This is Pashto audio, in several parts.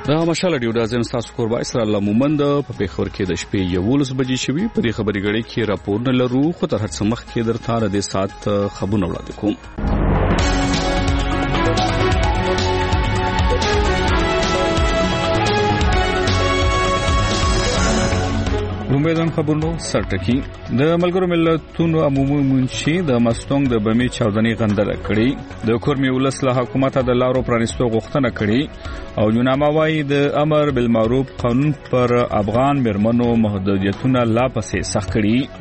دا مشال ډیو دازن تاسو کوربای سره الله مومند په پیښور کې د شپې 11 بجې شوي په دې خبري غړي کې راپور نه لرو خو تر هڅه مخ کې درته د سات خبرونه وړاندې کوم. رومبیدان خبرونو سرټکی د ملګرو ملتونو عمومي منشي د مستونګ د بمی چاودنې غندله کړي د کورمي ولس له حکومت د لارو پرانستو غوښتنه کړي او یوناما وايي د امر بالمعروف قانون پر افغان مرمنو محدودیتونه لا پسې سخت کړي.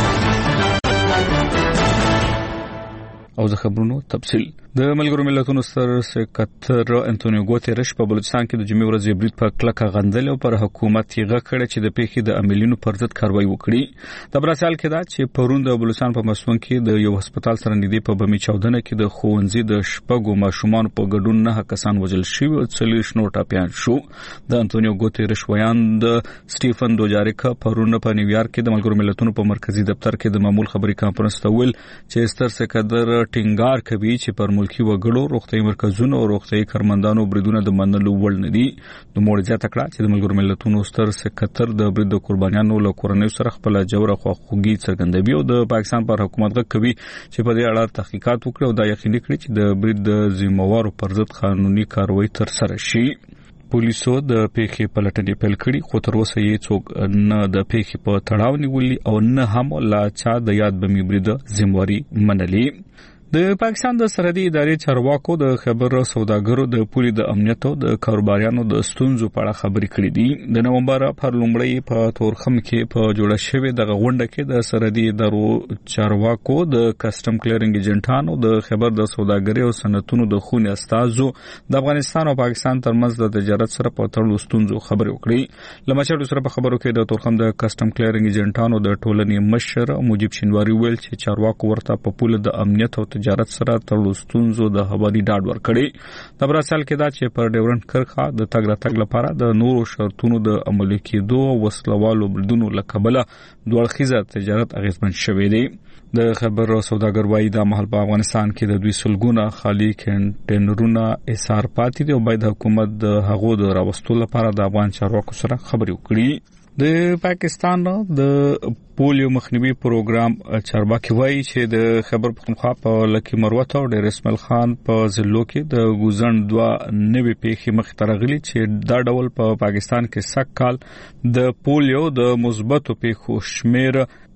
او د خبرونو تفصیل د ملګرو ملتونو سر سکرټر انټونیو ګوتيرش په بلوچستان کې د جمعې ورځې برید په کلکه غندل او پر حکومت یې غږ کړ چې د پیښې د عملیونو پر ضد کاروایی وکړي. د براسال کې دا چې پرون د بلوچستان په مسون کې د یو هسپتال سره نږدې په بمی چاودنه کې د خوونځي د شپږو ماشومان په ګډون 9 کسان وژل شوي او 40 نور ټاپیان شو. د انټونیو ګوتيرش ویان د سټيفن دوجاریک پرون په نیویارک کې د ملګرو ملتونو په مرکزی دفتر کې د معمول خبري کانفرنس ته ویل چې ستر سکرټر ټینګار کوي چې پر ملکی وګړو روغتيایي مرکزونو او روغتيایي کارمندانو بریدونه د منلو وړ نه دي. نو موړ زیاته کړه چې د ملګرو ملتونو ستر سکرټر د برید د قربانیانو له کورنۍ سره خپل جوړه خواخوږي څرګندوي او د پاکستان پر حکومت غږ کوي چې په دې اړه تحقیقات وکړي او دا یقیني کړي چې د برید د ذمہوارو پر ضد قانوني کاروایی تر سره شي. پولیسو د پیښې پلټنې پیل کړې خو تر اوسه یې څوک نه د پیښې په تړاو نیولي او نه هم لا چا د یاد بمی برید ذمہواری منلي. د پاکستان د سرحدي ادارې چارواکو د خبر سوداګرو د پولي د امنیت او د کاروباریانو د ستونزو په اړه خبرې کړې دي. د نومبر پر لومړی په تورخم کې په جوړه شوې د غونډه کې د سرحدي ادارو چارواکو د کسٹم کلیرینګ ایجنټانو د خبر د سوداګرۍ او صنعتونو د خونې استازو د افغانستان او پاکستان ترمنځ د تجارت سره په تړلو ستونزو خبرې وکړې. لمچړو سره په خبرو کې د تورخم د کسٹم کلیرینګ ایجنټانو د ټولنې مشر مجيب شینواری ویل چې چارواکو ورته په پوله د امنیت او تجارت سره تړلو ستونزو د حوالي ډاډ ورکړي. د براسل کې دا چې پر ډیورنټ کرخه د تګ راتګ لپاره د نورو شرطونو د عملي کېدو وسلوالو بریدونو لکبله دوړخیزه تجارت اغیزمن شوې دي. د خبر سوداګر وايي د مهال په افغانستان کې د 2 سلګونه خالي کنټینرونه ایثار پاتې دي او باید حکومت د هغو د راوستلو لپاره د افغان چارواکو سره خبرې وکړي. د پاکستان د پولیو مخنیوي پروګرام چارواکي وایي چې د خبر پختونخوا په لکی مروت او ډیر اسماعیل خان په ضلعو کې د ګوزن 2 نوې پیښې مخ ته راغلي چې دا ډول په پاکستان کې سږ کال د پولیو د مثبتو پیښو شمیر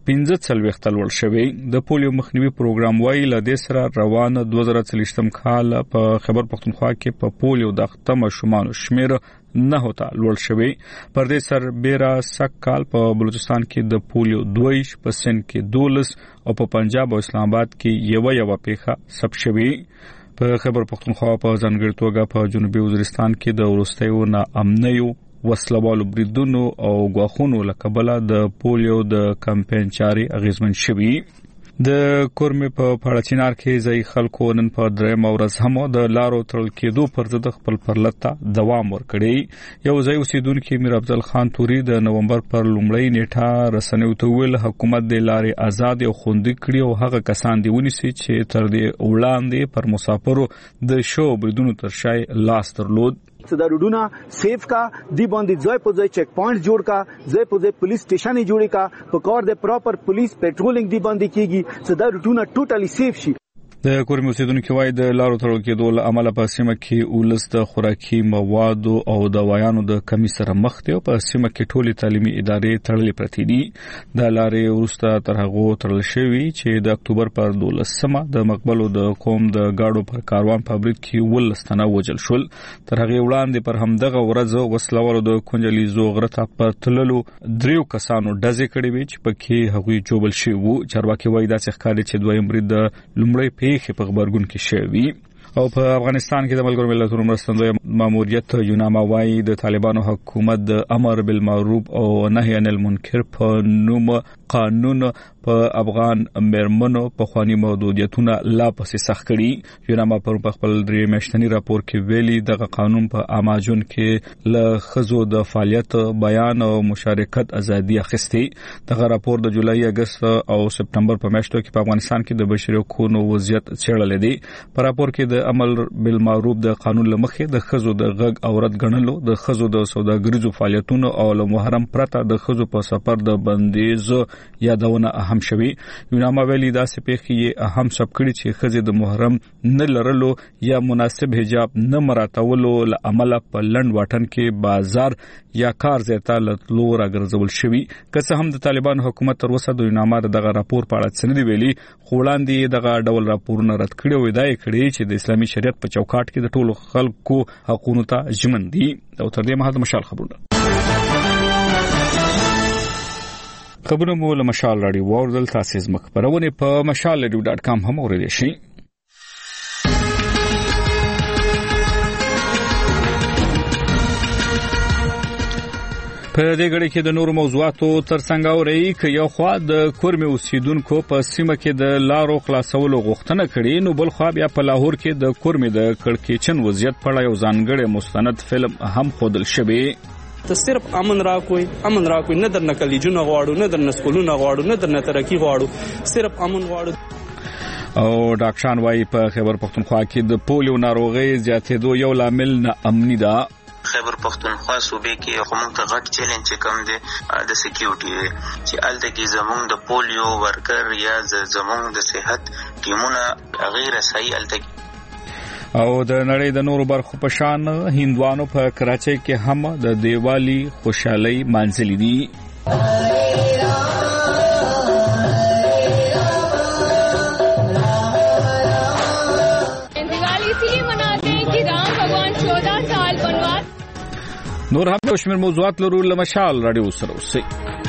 15 تلول شوی. د پولیو مخنیوي پروګرام وايي ل دې سره روان 2023 کال په خبر پختونخوا کې په پولیو د ختمه شومان شمیر نه هوتا لوړ شوی. پر دې سر بیره سږ کال په بلوچستان کې د پولیو 2 په سن کې 12 او په پنجاب او اسلام آباد کې یو پیښه ثبت شوی. په خبر پختونخوا په ځانګړي توګه په جنوبي وزیرستان کې د ورستیو نه امنیو وسلوالو بریدونو او غواخونو لکبله د پولیو د کمپاین چاري اغیزمن شوی. د کورمه په پړچینار کې ځای خلکو نن په دریم ورځ هم د لارو تړل کېدو پر ضد خپل پرلطه دوام ورکړي. یو ځای اوسیدونکو میر افضل خان توري د نومبر پر لومړی نیټه رسنیو ته ویل حکومت د لارې آزاد او خوندي کړي او هغه کسان دی ونیسي چې تر دې وړاندې پر مسافرو د شو بریدونو تر شای لاس درلود. صدا روډونه سیف کا دی باندې ځای په ځای چیک پوینټ جوړ کا ځای په ځای پولیس سټیشن جوړی کا په کار د پراپر پولیس پټرولینګ دی باندې کیږي صدا روډونه ټوټلی سیف شي. د کورمي اوسیدونکو وايي د لارو تړل کېدو له امله په سیمه کې ولس د خوراکي موادو او دوايانو د کمی سره مخ دي او په سیمه کې ټولي تعلیمي ادارې تړلې پرتې دي. د لارې ورسته تر هغه تړل شوی چې د اکتوبر پر 12مه د مقبلو د قوم د گاډو پر کاروان په برید کې ولستانه وجل شول. تر هغه وړاندې پر همدغه ورځ وسلوالو د کونجلیزو غرته په تللو 3 کسانو ډزې کړې وي چې پکې هغوی جوبل شوی وو. چارواکي وايي دا څه ښکاري چې دویم برید د لومړی پیښې په خبرګون کې شوی. او په افغانستان کې د ملګرو ملتونو مرستندوی ماموریت یوناما وايي د طالبانو حکومت د امر بالمعروف او نهي عن المنکر په نوم قانون په افغان مرمنو په خواني محدودیتونه لا پسې سخت کړي. یوناما په خپل درې میاشتنی راپور کې ویلي دغه قانون په اماجون کې له خزو د فعالیت بیان او مشارکت ازادي اخیستي. دغه راپور د جولای اگست او سپتمبر په میاشتو کې په افغانستان کې د بشري حقوقو وضعیت څېړل دي. په راپور کې د د عمل بالمعروف د قانون لمخې د خزو د غږ او رد غنلو د خزو د سوداګریزو فعالیتونو او له محرم پرته د خزو په سفر د بندیز یادونه اهم شوي. یوناما ویلي دا سپېخي اهم سبکړي چې خزې د محرم نه لرلو یا مناسب حجاب نه مراتولو له عمله په لند واټن کې بازار یا کار ځای لتلو راګرځول شوي. که څه هم د طالبان حکومت تر اوسه د یوناما دغه راپور په اړه څه نه دی ویلي، خو وړاندې دغه ډول راپورونه رد کړي او ادعا کړې چې د اسلامي شریعت په چوکاټ کې د ټولو خلکو حقوقو ته ژمن دي. او تر دې مهاله مشال خبرونه مو له مشال راډیو واردل تاسو زموږ خبرونه په mashalradio.com هم اوریدئ شئ. په دې غړي کې د نورو موضوعاتو ترڅنګ اوري چې یو خوا د کورمه اوسیدونکو په سیمه کې د لارو خلاصولو غوښتنه کړې، نو بل خوا بیا په لاهور کې د کورمه د کړکېچن وضعیت په اړه یو ځانګړی مستند فلم هم خودل شوی. ته صرف امن راکوي نه درنه کلیجونه غواړو، نه درنه سکولونه غواړو، نه درنه ترقی غواړو، صرف امن غواړو. او ډاکټران وايي په خیبر پختونخوا کې د پولیو ناروغي زیاتېدو یو لامل نه امني ده. خیبر پختونخوا صوبې کې کوم ته غټ چیلنج کوم دی د سکیورټي چې الته کې زمونږ د پولیو ورکر یا زمونږ د صحت ټیمونه غیر صحیح الته. او د نړۍ د نورو برخو په شان هندوانو په کراچۍ کې هم د دیوالی خوشحالي مانځلې دي. نور هم د شمیر موضوعات لرو له مشال راډیو سره اوسئ.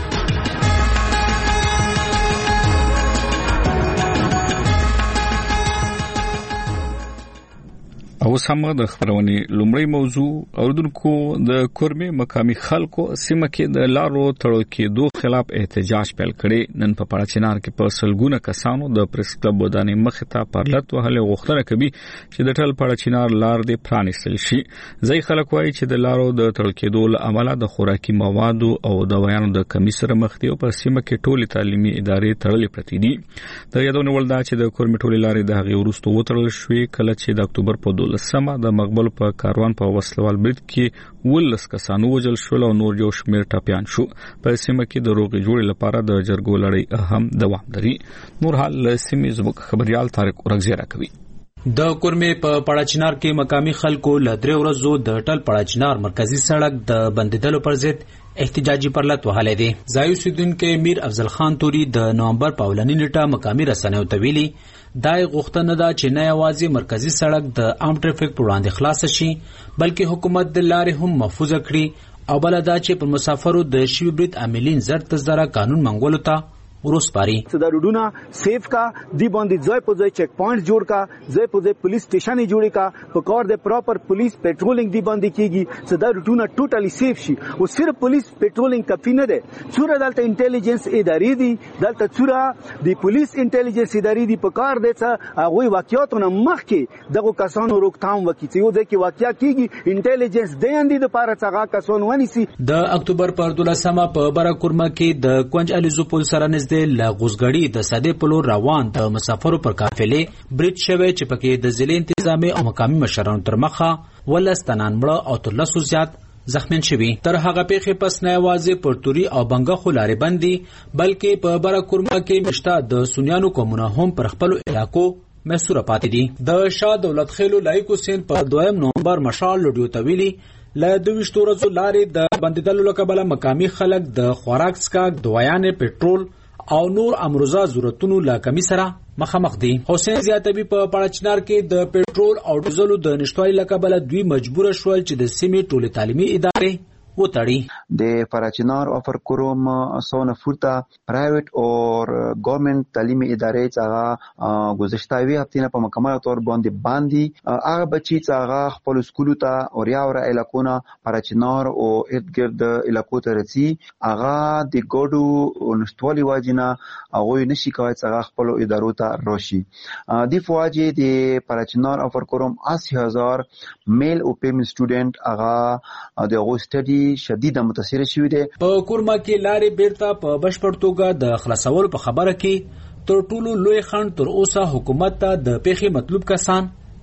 اوس هم د خبرونې لومړی موضوع اوردونکو د کورمه مقامي خلکو سیمه کې د لارو تړل کېدو خلاف احتجاج پیل کړي. نن په پاړچنار کې په سلګونه کسانو د پریس کلب ودانې مخې ته پرلط وهلې غوښتنه کوي چې د ټل پاړچنار لار دې پرانیستل شي. ځای خلک وایي چې د لارو د تړل کېدو له امله د خوراکي موادو او دوايانو د کمی سره مخ دي او په سیمه کې ټولې تعلیمي ادارې تړلې پرتې دي. د یادونه ولدا چې د کورمه ټولې لارې د هغې وروسته وتړل شوې کله چې د اکتوبر په سما د مقبل په کاروان په وسلوال برید کې 12 کسانو وژل شول او نور یو شمېر ټاپیان شو. په سیمه کې د روغې جوړې لپاره د جرګو لړۍ اهم دوام لري. نور حال سیمې زموږ خبريال طارق اورغزی راکوي. د کورمه په پاړچنار کې مقامي خلکو له 3 ورځو د ټل پاړچنار مرکزی سړک د بندیدلو پر ضد احتجاجي پرلط وهلې دي. ځایو سیدونکو میر افضل خان توري د نومبر په اولنی نیټه مقامي رسنیو ته ویلي دای غوښتنه ده چې نه یوازې مرکزی سړک د عام ټریفیک پر وړاندې خلاص شي بلکې حکومت د لارې هم محفوظ کړي او بل دا چې پر مسافرو د شوی برید عاملین زر قانون منګولو ته ورسپاري. د روډونه سیف کا دی باندې ځای په ځای چک پوینټ جوړ کا، ځای په ځای پولیس سټیشن جوړ کا، په کار د پراپر پولیس پټرولینګ دی باندې کیږي چې دا روډونه ټوټلی سیف شي. او صرف پولیس پټرولینګ کافي نه ده، څوره دلته انټيليجنس ادارې دي، دلته څوره د پولیس انټيليجنس ادارې دي په کار دي چې هغه واقعیتونه مخکې دغه کسانو روکتام وکړي چې یو ځکه واقعیا کیږي انټيليجنس د اندې د پاره څنګه کسان ونیسي. د اکتوبر پر 12مه په برکورمه کې د کونج الیزو پول سره نږدې ل غوزګړی د ساده پلور روان د مسافرو پر قافلې برید شوی چې پکې د ضلع انتظامی او مقامي مشرانو تر مخه ولستنان مړه او تر لسو زیات زخمین شوی. تر هغه پیښې پس نه یوازې پرتوري او بنګه خلارې بندي بلکې په برکورمه کې مشته د سنیانو قومونه هم پر خپل علاقو مسوره پاتې دي. د شاه دولت خیلو لایکو سین په 2 نومبر مشال لډیو تویلی له 22 ورځو لارې د بندیدلو لکبله مقامي خلک د خوراک سکاک دوايانې پټرول او نور امروزه ضرورتونو لا کمی سره مخامخ دي. حسین زیاتبی په پاړچنار کې د پټرول او ډیزلو د نشټوالي لکبله دوی مجبور شول چې د سیمې ټولې تعلیمي ادارې وتړي. د پاړچنار افر کوروم سونه فورتا پرایویټ او ګورنمنت تعلیمي ادارې څنګه گذشتهوي هفتې په مکمل تور باندې هغه بچي څنګه خپل سکول ته او یاوره علاقونه پاړچنار او ادګرد علاقو ته رسي هغه د ګډو نشټوالي واجینا هغه نشي کوي څنګه خپل ادارو ته راشي. د فواجی د پاړچنار افر کوروم 80000 میل او پیمنت سټوډنټ هغه د هغه سټډي شدید متاثر شوی دی. په کورما کې لارې بیرته په بشپړ توګه د خلاصولو په خبره کې تر ټولو لوی خنډ تر اوسه حکومت ته د پیښې مطلوب کسان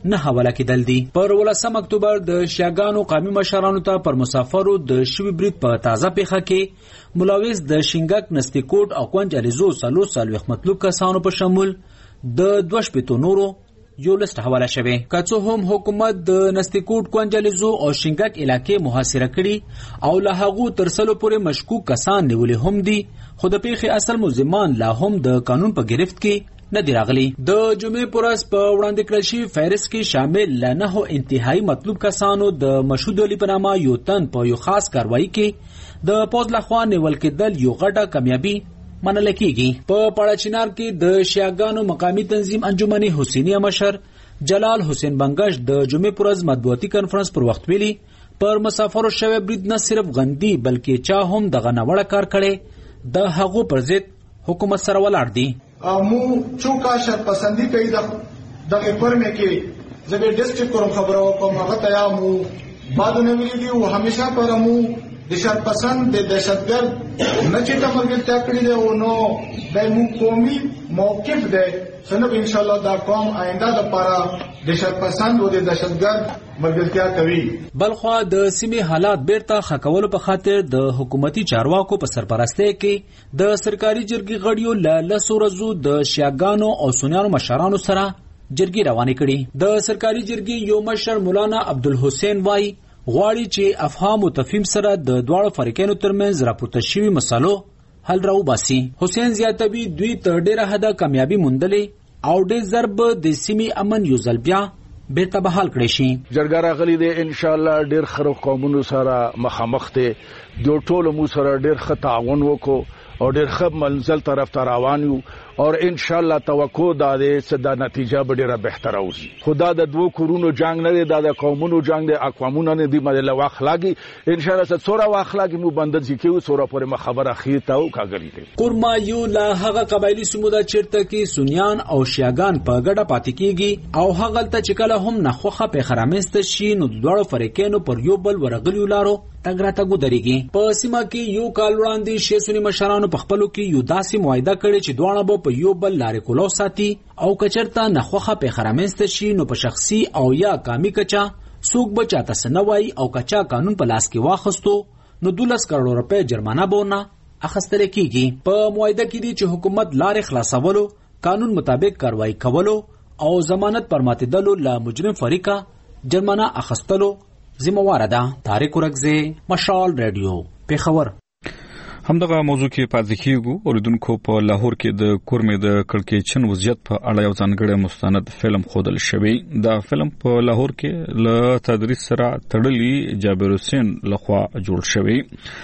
نه حواله کېدل دي. پر 18 اکتوبر د شیعاګانو قومي مشرانو ته پر مسافرو د شوي برید په تازه پیښه کې ملاوز د شینګک نستیکوټ او کونج الیزو 340 مطلوب کسانو په شمول د 2 نورو یو لست حواله شوی. که څه هم حکومت د نستیکوټ کونج الیزو او شینګک علاقې محاصره کړي او له هغو تر سلو پورې مشکوک کسان نیولې هم دي، خو د پیښې اصل ملزمان لا هم د قانون په گرفت کې نه دی راغلی. د جمعې پر ورځ په وړاندې کړل شوي فهرست کې شامل له 9 انتهایی مطلوب کسانو د مشهود علي په نامه یو تن په یو خاص کاروایی کې د پوځ لخوا نیول کېدل یو غټه کامیابي منل کېږي. په پاړاچینار کې د شیعاګانو مقامی تنظیم انجمن حسینیه مشر جلال حسین بنگش د جمعې پر ورځ مطبوعاتي کانفرنس پر وخت ویلي پر مسافرو شوی برید نه صرف غندي بلکې چا هم دغه ناوړه کار کړي د هغو پر ضد حکومت سره ولاړ دي. مو چوکا شرپسندی کوي دغه فرمه کې زبر ډیسټریکټ کوم خبرو کوم هغه ته مو بعد نه ویلي دي او همیشه پر مو د شرپسند د دهشتګرد نه چې تمرګلتیا کړی دی او نو د مو قومي موقف دی سنب ان شاء الله دا قوم آینده د لپاره د شرپسند او د دهشتګرد مرګلتیا کوي. بلخوا د سیمې حالات بیرته خکولو په خاطر د حکومتي چارواکو په سرپرستی کې د سرکاري جرګې غړیو له 10 ورځو د شیعاګانو او سنیانو مشرانو سره جرګې روانې کړي. د سرکاري جرګې یو مشر مولانا عبدالحسین وای غواړي چې افهام او تفهیم سره د دواړو فریقینو ترمنځ راپورته شوي مسالو حل راوباسي. حسین زیاتوي دوی تر ډیره حده کامیابي موندلې او ډېر ضرب د سیمې امن یو ځل بیا بیرته بحال کړی شي. جرګه راغلي دی ان شاء الله ډېر خرو قومونو سره مخامخ دي د ټولو مو سره ډېر ښه تعاون وکړو او ډېر ښه منزل طرف ته روان یو او ان شاء الله توقع دا ده چې دا نتیجه به ډېره بهتره وي. خدا د دوه کورونو جنگ نه دی، د قومونو جنگ دی، اقوامونه نه دی مله واخلاګي ان شاء الله څوره واخلاګي مو بندر ځکیو څوره پورې مخبره خیته او کاګلی دی. قرما یو لا هغه قبایلی سموده چیرته کې سنیان او شیعاګان په ګډه پاتې کیږي او هغه ته چې کله هم نخوخه په خرامست شي نو دوړو فریقینو پر یو بل ورغلیو لارو تګراته ګودريږي. په سیمه کې یو کال وړاندې شیسونی مشرانو په خپلو کې یو داسې معاهده کړی چې دوه به په یو بل لارې کولو ساتي او کچرته نخوخه په خرامست شي نو په شخصي او یا کامی کچا څوک به چاته سنوي او کچا قانون په لاس کې واخستو نو 12 کروڑ روپے جرمانه بونه اخستل کیږي. په معاهده کې دي چې حکومت لارې خلاصولو، قانون مطابق کاروایی کولو او ضمانت پر ماتېدلو له مجرم فریقه جرمانه اخستلو ذمہوار ده. طارق ورکزه، مشال رادیو، پیښور. همدغه موضوع کې پاتې کیږو. اوریدونکو په لاهور کې د کورمې د کړکېچن وضعیت په اړه یو ځانګړی مستند فلم ښودل شوی. دا فلم په لاهور کې له تدریس سره تړلی جابر حسین لخوا جوړ شوی.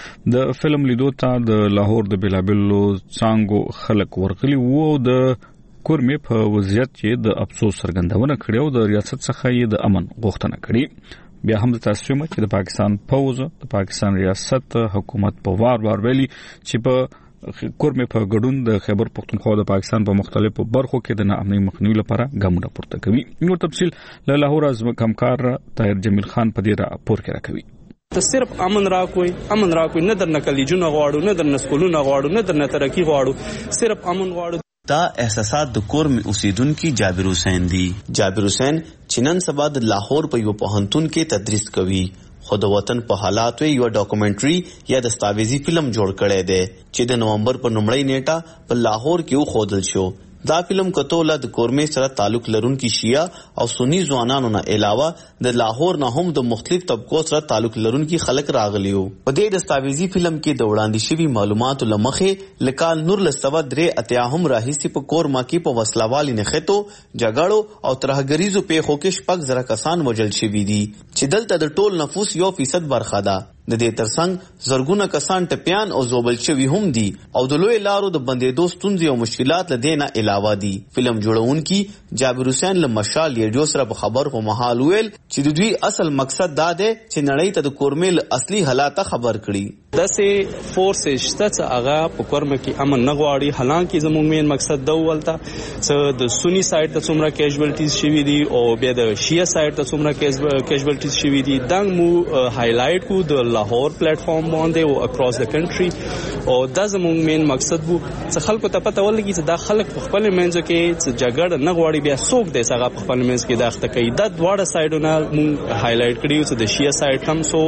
د فلم لیدو ته د لاهور د بلابلو څانګو خلک ورغلي وو او د کورمې په وضعیت کې د افسوس څرګندونه کړې او د ریاست څخه یې د امن غوښتنه کړې. بیا هم د تاسو چې د پاکستان پوز د پاکستان ریاست حکومت په وار ویلي چې په کورمې په ګډون د خیبر پختونخوا د پاکستان په مختلفو برخو کې د ناامنۍ مخنیوي لپاره ګامونه پورته کوي. نور تفصیل له لاهور از کمکار طاهر جمیل خان په دې راپور کې راکوي. ته صرف امن راکوي نه در نکلیجونه غواړو، نه در نسکولونه غواړو، نه در ترقی غواړو، صرف امن غواړو. دا احساسات د کورمې اوسیدونکو جابر حسین دی. جابر حسین چنن سبا د لاهور په یو پوهنتون کې تدریس کوي. خو د وطن په حالاتو یو ډاکومنټري یا دستاویزی فلم جوړ کړی دی چې د نومبر په نومړۍ نیټه په لاهور کې خودل شو. دا فلم کتوله د کورمې سره تعلق لرونکي شیعه او سنی ځوانانو نه علاوه د لاهور نه هم د مختلف طبقو سره تعلق لرونکي خلک راغلیو. په دې دستاویزی فلم کې د وړاندې شوي معلوماتو لمخې لکال نور لسوه 3 هم راهیسي په کورما کې په وسلوالي نخټو جګړو او ترهګریزو پیښو کې 6,000 کسان وژل شوي دي چې دلته د ټول نفوس 1% برخه ده. د دې ترڅنګ زرګونه کسان ټپيان او زوبل شوي هم دي او د لوی لارو د بندېدو ستونزې او مشکلات له دې نه علاوه دي. فلم جوړونکي جابر حسین له مشال ریډیو سره په خبر په محل ویل چې د دوی اصل مقصد دا دی چې نړۍ ته د کورمې اصلي حالات خبر کړي. داسې فورسز شته چې هغه په کورمه کې امن نه غواړي، حالانکه زموږ مین مقصد دا ولته چې د سنی سایډ ته څومره کیژوالټیز شوي دي او بیا د شیعه سایډ ته څومره کیژوالټیز شوي دي دا مو هایلایټ کو د لاهور پلیټ فارم باندې او اکراس د کنټری او دا زموږ مین مقصد وو چې خلکو ته پته ولګي چې دا خلک په خپل منځ کې چې جګړه نه غواړي بیا څوک دی هغه په خپل منځ کې داخته کوي دا دواړه سایډونه مونږ هایلایټ کړیو چې د شیا سایډ کم سو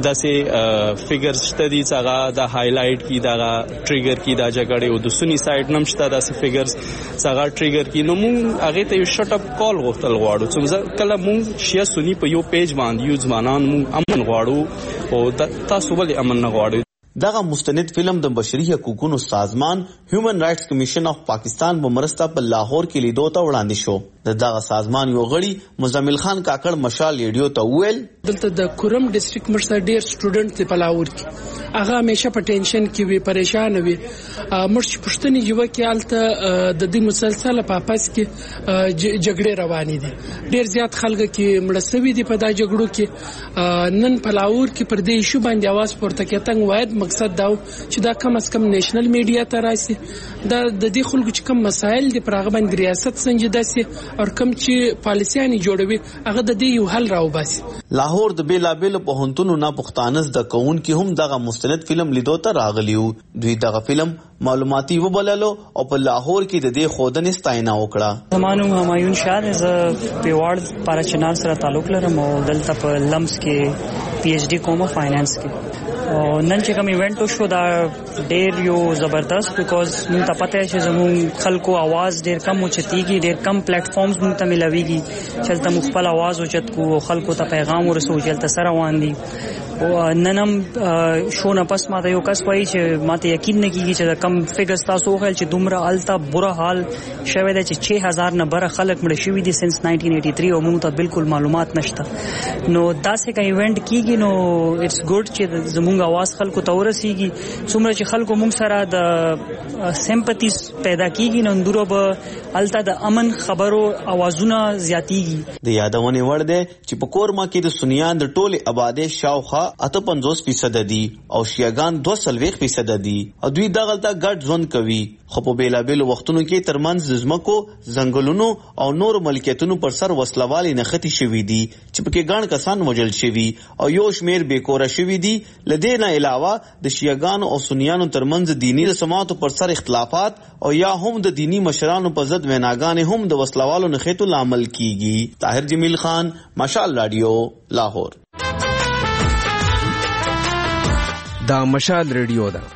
داسې فګرز شته دي چې هغه دا هایلایټ کی دا ټریګر کی دا جګړه او د سنی سایډ نم شته داسې فګرز څنګه ټریګر کی نو مونږ هغه ته یو شټ اپ کال غوښتل غواړو چې کله مونږ شیا سنی په یو پیج باندې یو ځوانان مونږ امن غواړو او تاسو ولې امن نه غواړئ دغه مستند فلم د بشري حقوقو سازمان هیومن رائټس کمیشن اف پاکستان په مرسته په لاهور کې لیدو ته وړاندې شو دغه سازمان یو غړي مزمل خان کاکړ مشال ریډیو ته وویل دلته د کورم ډیسټریکټ مرسته ډیر سټوډنټ په لاهور کې هغه همیشه په ټینشن کې وي پریشان وي مرشي پښتني یو کې الته د دې مسلسل په پاس کې جګړې روانې دي ډیر زیات خلک کې مړسوي دي په دا جګړو کې نن په لاهور کې پر دې شو باندې आवाज پورته کېتنګ واید مقصد دا چې دا کم از کم نېشنل میډیا ته راشي دا د دې خلکو چې کم مسایل دي پر هغه باندې ریاست سنجیده سي او کم چې پالیسيانې جوړوي هغه د دې یو حل راوباسي لاهور د بیلابل پوهنتونو نه پښتانه د کون کې هم دغه مستند فلم لیدو ته راغلیو دوی دغه فلم معلوماتي وبللو او په لاهور کې د دې خودنې ستاینه وکړه زمانو همایون شاه ز پیوارد پارچنار سره تعلق لرم او دلته په لمس کې پی ایچ ډی کوم فاینانس کې او نن چې کوم ایونت شو دا ډیر یو زبردست بیکاز موږ ته پته چې زموږ خلکو आवाज ډیر کم اوچتيږي ډیر کم پلیټ فارمز موږ ته ملويږي چې تل مخبل आवाज اوچت کو خلکو ته پیغام ورسول چې تل سره وان دي او ننم شو نه پس ما ته یو کس وایي چې ماته یقین نه کیږي چې کم فګر تاسو خل چې دومره التا بره حال شوه د 6000 نه بره خلک مړ شوی دي سنس 1983 او موږ ته بالکل معلومات نشته نو داسې کا ایونت کیږي نو اټس ګډ چې زموږ आवाज خلکو ته ورسیږي څومره چې خلکو موږ سره د سمپاتیز پیدا کیږي نو اندورو به التا د امن خبرو اوازونه زیاتیږي د یادونه ور ده چې په کورما کې د سنیان د ټوله آباده شاوخه 58% دي او شیعاګان 2% دي او دوی دغه ګډ ژوند کوي خو په بیلابل وختونو کې ترمنځ زمکو ځنګلونو او نور ملکیتونو پر سر وسلوالي نختی شوی دي چې پکې ګڼ کسان وژل شوی او یو شمیر بیکوره شوی دي لدې نه علاوه د شیعاګانو او سنیانو ترمنځ دینی رسوماتو پر سر اختلافات او یا هم د دینی مشرانو په ضد ویناګانې هم د وسلوالو نخېتو لامل کیږي طاهر جمیل خان مشال رادیو لاهور دا مشال ریډیو ده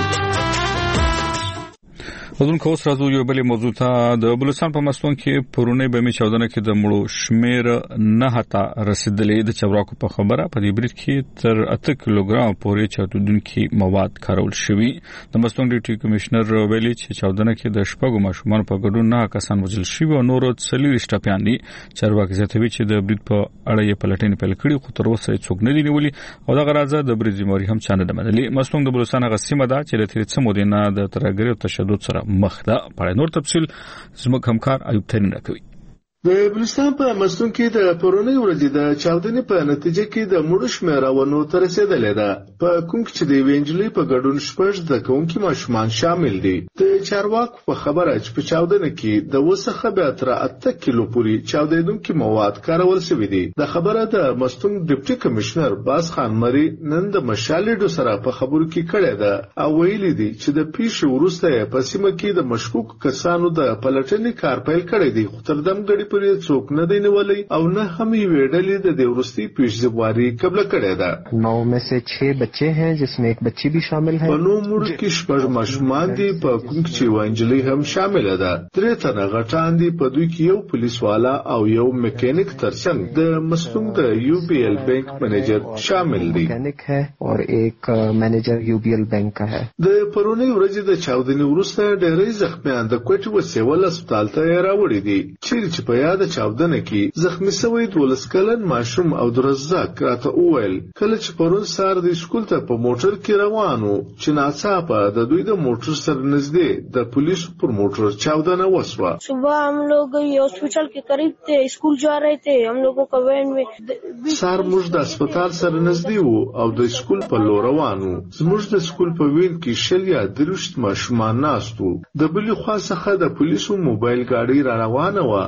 حضور کوس راځو یو بل موضوع ته د بلوچستان په مستون کې پرونی به می چاودنه کې د مړو شمیر نه هتا رسیدلې د چوراکو په خبره په دې بریټ کې تر 8 کیلوګرام پورې چاودونکي مواد کارول شوی د مستون ډیپټي کمشنر ویلي چې چاودنه کې د شپږو ماشومان په ګډون نه کسان وژل شوی او نور څلور شټاپیان دي چارواکي زیاتوي چې د بریټ په اړه یې پلټنې پیل کړې خو تر اوسه څوک نه دی نیولي او د غرازه د بریټ ذمہواری هم چانه د مدلي مستون د بلوچستان غسیمه ده چې د تیر څه مودینه د ترګری او تشدد سره مخ ده په نور تفصیل زموږ همکار ایوب ترین راکوي د بلوچستان په مستون کې د پرونی ورځې د چاودنې په نتیجه کې د مړو شمېر ونو ته رسیدلې ده په کوم چې د وینجلي په ګډون شپږ د کوونکي ماشومان شامل دي د چارواکو په خبره چې په چاودنه کې د وسخه به تر 8 کیلو پورې چاودېدونکي مواد کارول شوي دي د خبره د مستون ډیپټي کمشنر باز خان مری نن د مشالډو سره په خبرو کې کړه ده او ویلي دي چې د پیښې وروسته په سیمه کې د مشکوک کسانو د پلټنې کار پیل کړی دی خو تر دم غړي پر څوک نه دی نیولای او نه هم یې ویډلې د دیورستي پیشزواری قبل کړی ده 9 में से 6 बच्चे हैं जिसमें एक बच्ची भी शामिल है په نو مړ کې شپږ ماشومان دي په کوم چې وانجلي هم شامل ده درې تنه غټان دي په دوی کې یو پولیس والا او یو میکانیک ترڅنګ د مستون د یو بی ایل بانک منیجر شامل دي میکانیک है और एक मैनेजर यूबीएल बैंक का है د پرونی ورځې د چاودنې وروسته ډېرې زخمیان د کوټ وسیول هسپتال ته راوړي دي چې په یاد چاودنه کې زخمی شوی 12 کلن ماشوم او درزاک راته وویل کله چې پرون سار د سکول ته په موټر کې روانو چې ناڅاپه د دوی د موټر سره نږدې د پولیسو پر موټر چاودنه وسوه صبح हम लोग ये हॉस्पिटल के करीब थे स्कूल जा रहे थे हम लोगों का वैन में سار موږ د هسپتال سره نږدې وو او د سکول په لور روانو زموږ د سکول په وین کې شل یا درشت ماشومان ناستو د بلې خوا څخه د پولیسو موبایل ګاډي را روانه و او چې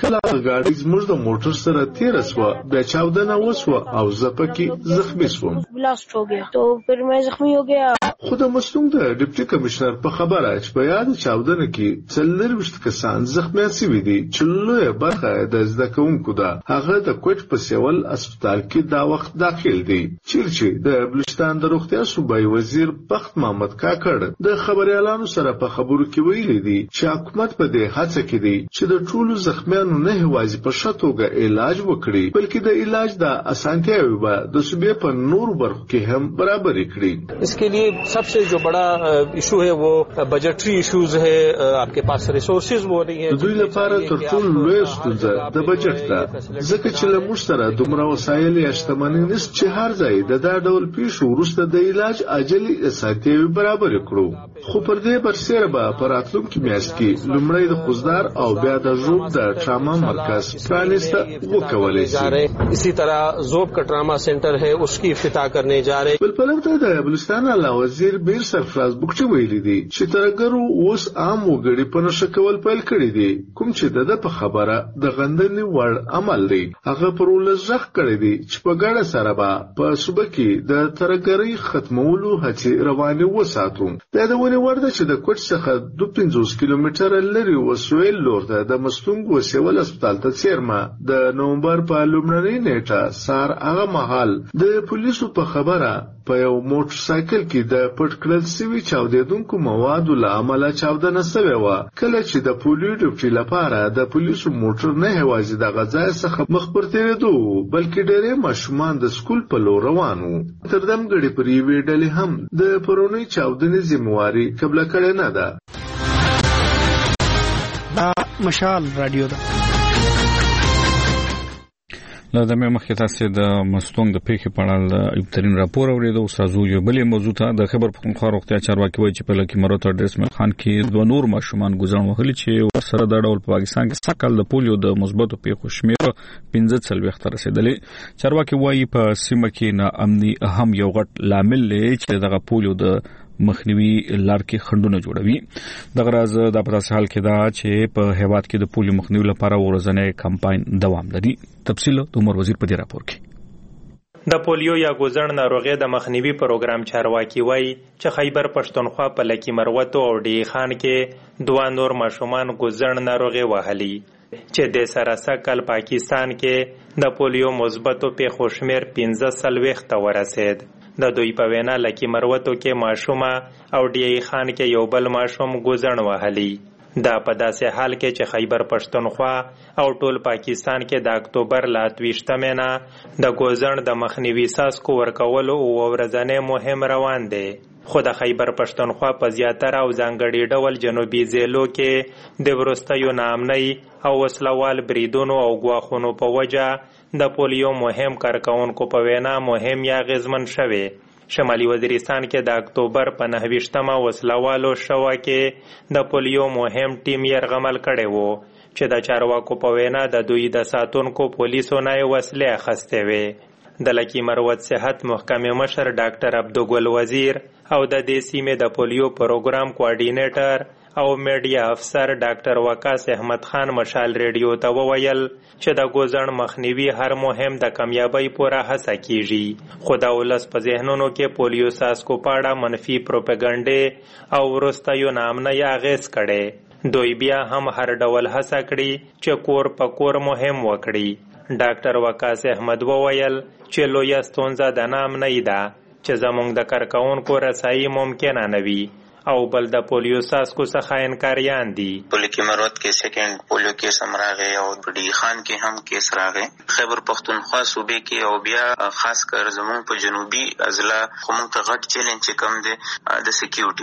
کله ګاډي زموږ د موټر سره تیر شو بیا چاودنه وشو او زپکی زخمی شوم. بلاست हो गया तो फिर मैं जख्मी हो गया. خو د مستونګ د ډیپټي کمشنر په خبره چې په یاد چاودنه کې 40 کسان زخمی شوي دي چې لویه برخه د زده کوونکو ده. هغه د کوټ په سیول هسپتال کې دا وخت داخل دي. چیرې د بلوچستان د روغتیا صوبایي وزیر بخت محمد کاکړ د خبريالانو سره په خبرو کې ویلي دي چې حکومت په دې هڅه کې دی چې د ټولو زخمیانو نه هوازي په شتوګه علاج وکړي بلکې د علاج د اسانتیاوي به د صوبې په نور برخو کې هم برابر کړي. इसके लिए सबसे जो बड़ा इशू है वो बजटरी इश्यूज है. आपके पास रिसोर्सेज वो नहीं है. دوی لپاره تر ټولو لوی ستونزه د بجټ ده ځکه چې له موږ سره دومره وسایل یا شتمنۍ نشته چې هر ځای د دا ډول پیښو وروسته د علاج عاجلي اسانتیاوي برابر کړو. خو پر دې برسېره به په راتلونکي میاشت کې لومړی د خوزدار او بیا د ژوب د ټراما مرکز پرانیسته وکولای شي. इसी तरह जोब का ट्रामा सेंटर है उसकी इफ्तिताह करने जा रहे. بل پلوته د بلوچستان اعلی وزیر بیر سرفراز بوکچي ویلي دي چې ترګرو اوس عام وګړي په نشه کول پیل کړی دي کوم چې د په خبره د غندنې وړ عمل دی. هغه پر ولزخ کړی دي چې په ګډه سره به په صوبه کې د ترګرۍ ختمولو هڅې روانې وساتو. دا د ونې ورده چې د کوټ څخه 250 کیلومتره لري وسویل لور ته د مستونګ وسیول هسپتال ته چیرمه د نومبر په لومړنۍ نیټه سار هغه مهال د پولیسو په خبره په یو موټر سایکل کې د پټکړل سوي چاودیدونکو موادو له امله چاودنه شوې وه. کله چې د پولیو ډیوټي لپاره د پولیسو موټر نه یوازې د غځای څخه مخ پر تېرېدو بلکې ډېری ماشومان د سکول په لور روان وو. تر دمګړې پر یوې ډلې هم د پرونۍ چاودنې ذمهواري قبله کړې نه ده. دا مشال رادیو ده. د مخکې تاسو د مستونګ د پیښې په اړه یو ترين راپور اوریدو. سازو یو بلې موضوع ته د خبر پښتونخوا روغتیا چارواکي وایي چې په لکه مرات اډرس مل خان کې دوه نور ماشومان ګزړن وهلي چې ورسره د ډول په پاکستان کې سکل د پولیو د مثبتو پیښو شمیر 15 ته رسیدلې. چارواکي وایي په سیمه کې نه امني اهم یو غټ لامل دی چې دغه پولیو د مخنیوي لار کې خندونه جوړوي. دغه راز د پاتې حال کې دا چې په هیواد کې د پولیو مخنیوي لپاره ورځنی کمپاین دوام لري. تفصیل د عمر وزیر په دې راپور کې. د پولیو یا ګوزړ ناروغي د مخنیوي پروګرام چارواکي وایي چې خیبر پښتونخوا په لکی مروتو او ډی خان کې دوه نور ماشومان ګوزړ ناروغي وهلي چې د سراسکل پاکستان کې د پولیو مثبتو پیښو شمیر 15 ته ورسید. د دوی په وینا لکی مروتو کې ماشومه او ډی خان کې یو بل ماشوم ګوزړ وهلي. دا په داسې حال کې چې خیبر پښتونخوا او ټول پاکستان کې د اکتوبر لا 28 مینا د ګوزړ د مخنیوي ساسکو ورکولو او ورځنی مهم روان دی. خو د خیبر پښتونخوا په زیاتره او ځانګړي ډول جنوبي ضلعو کې د وروستیو ناامنۍ او وسلوال بریدونو او ګواښونو په وجه د پولیو مهم کارکونکو په وینا مهم یا اغیزمن شوی. شمالي وزیرستان کې د اکتوبر په 29مه وسلوالو شوه کې د پولیو مهم ټیم یرغمل کړی وو چې د چارواکو په وینا د دوی د ساتونکو پولیسو نه وسلې اخیستې وې. د لکی مروت صحت محکمې مشر ډاکټر عبدالګل وزیر او د دې سیمې د پولیو پروګرام کوارډینیټر او میډیا افسر ډاکټر وقاص احمد خان مشال ریډیو ته وویل چې د ګوزړ مخنیوي هر مهم د کامیابی پوره هڅه کیږي. خو د ولس په ذهنونو کې پولیو ساسکو پاړه منفي پروپاګاندا او وروستیو ناامنۍ اغیز کړي. دوی بیا هم هر ډول هڅه کړي چې کور په کور مهم وکړي. ډاکټر وقاص احمد وویل چې لویه ستونزه د ناامنۍ ده چې زموږ د کارکونکو رسایي ممکنه نه وي او بل د پولیو ساسکو څخه انکاریان دي. پولیو مراد کې سیکنډ پولیو کیس هم راغی او ډی خان کې هم کیس راغی. خیبر پښتونخوا صوبې کې او بیا خاص کر زموږ په جنوبي اضلاع خو موږ ته غټ چیلنج کم دی د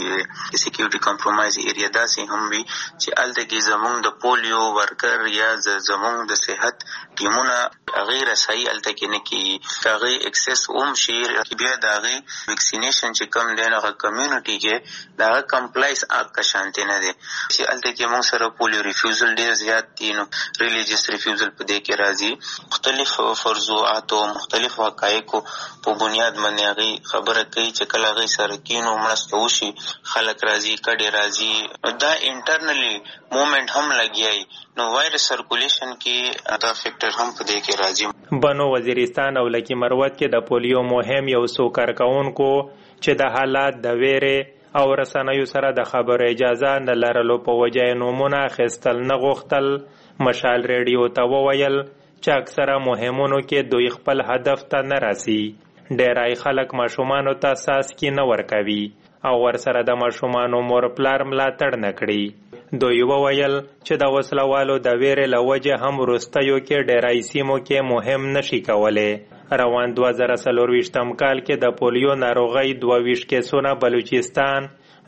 سکیورټي کمپرومایز ایریا داسې هم وي چې الته کې زموږ د پولیو ورکر یا زموږ د صحت ټیمونه غیر صحیح الته کې نه کی هغه اکسس اوم شیر بیا د هغه ویکسینیشن چې کم دی هغه کمیونټي کې دا هغه کمپلایز اپ کا شانتی نه دی چې الته کې موږ سره پولیو ریفیوزل ډیر زیات دي نو ریلیجیس ریفیوزل په دې کې راځي مختلف فرضوات او مختلف حقایقو په بنیاد باندې هغه خبره کوي چې کله هغه سره کینو مرسته وشي خلک راځي کډې راځي دا انټرنلی موومنت هم لګیای نو وایرس سرکولیشن کې دا فیکٹر هم په دې کې راځي بنو وزیرستان او لکی مروت کې د پولیو مهم یو څو کارکونکو چې د حالات د ویرې او رسنیو سره د خبرو اجازه نه لرلو په وجه نومونه اخیستل نه غوښتل مشال ریډیو ته وویل چې اکثره مهمونو کې دوی خپل هدف ته نه راسي ډیری خلک ماشومانو ته ساسکي نه ورکوي او ورسره د ماشومانو مور پلار ملاتړ نه کړي دوی وویل چې د وسلوالو د ویرې له وجې هم وروستیو کې ډیری سیمو کې مهم نشي کولی روان 2024 کال کې د پولیو ناروغۍ 22 کیسونه بلوچستان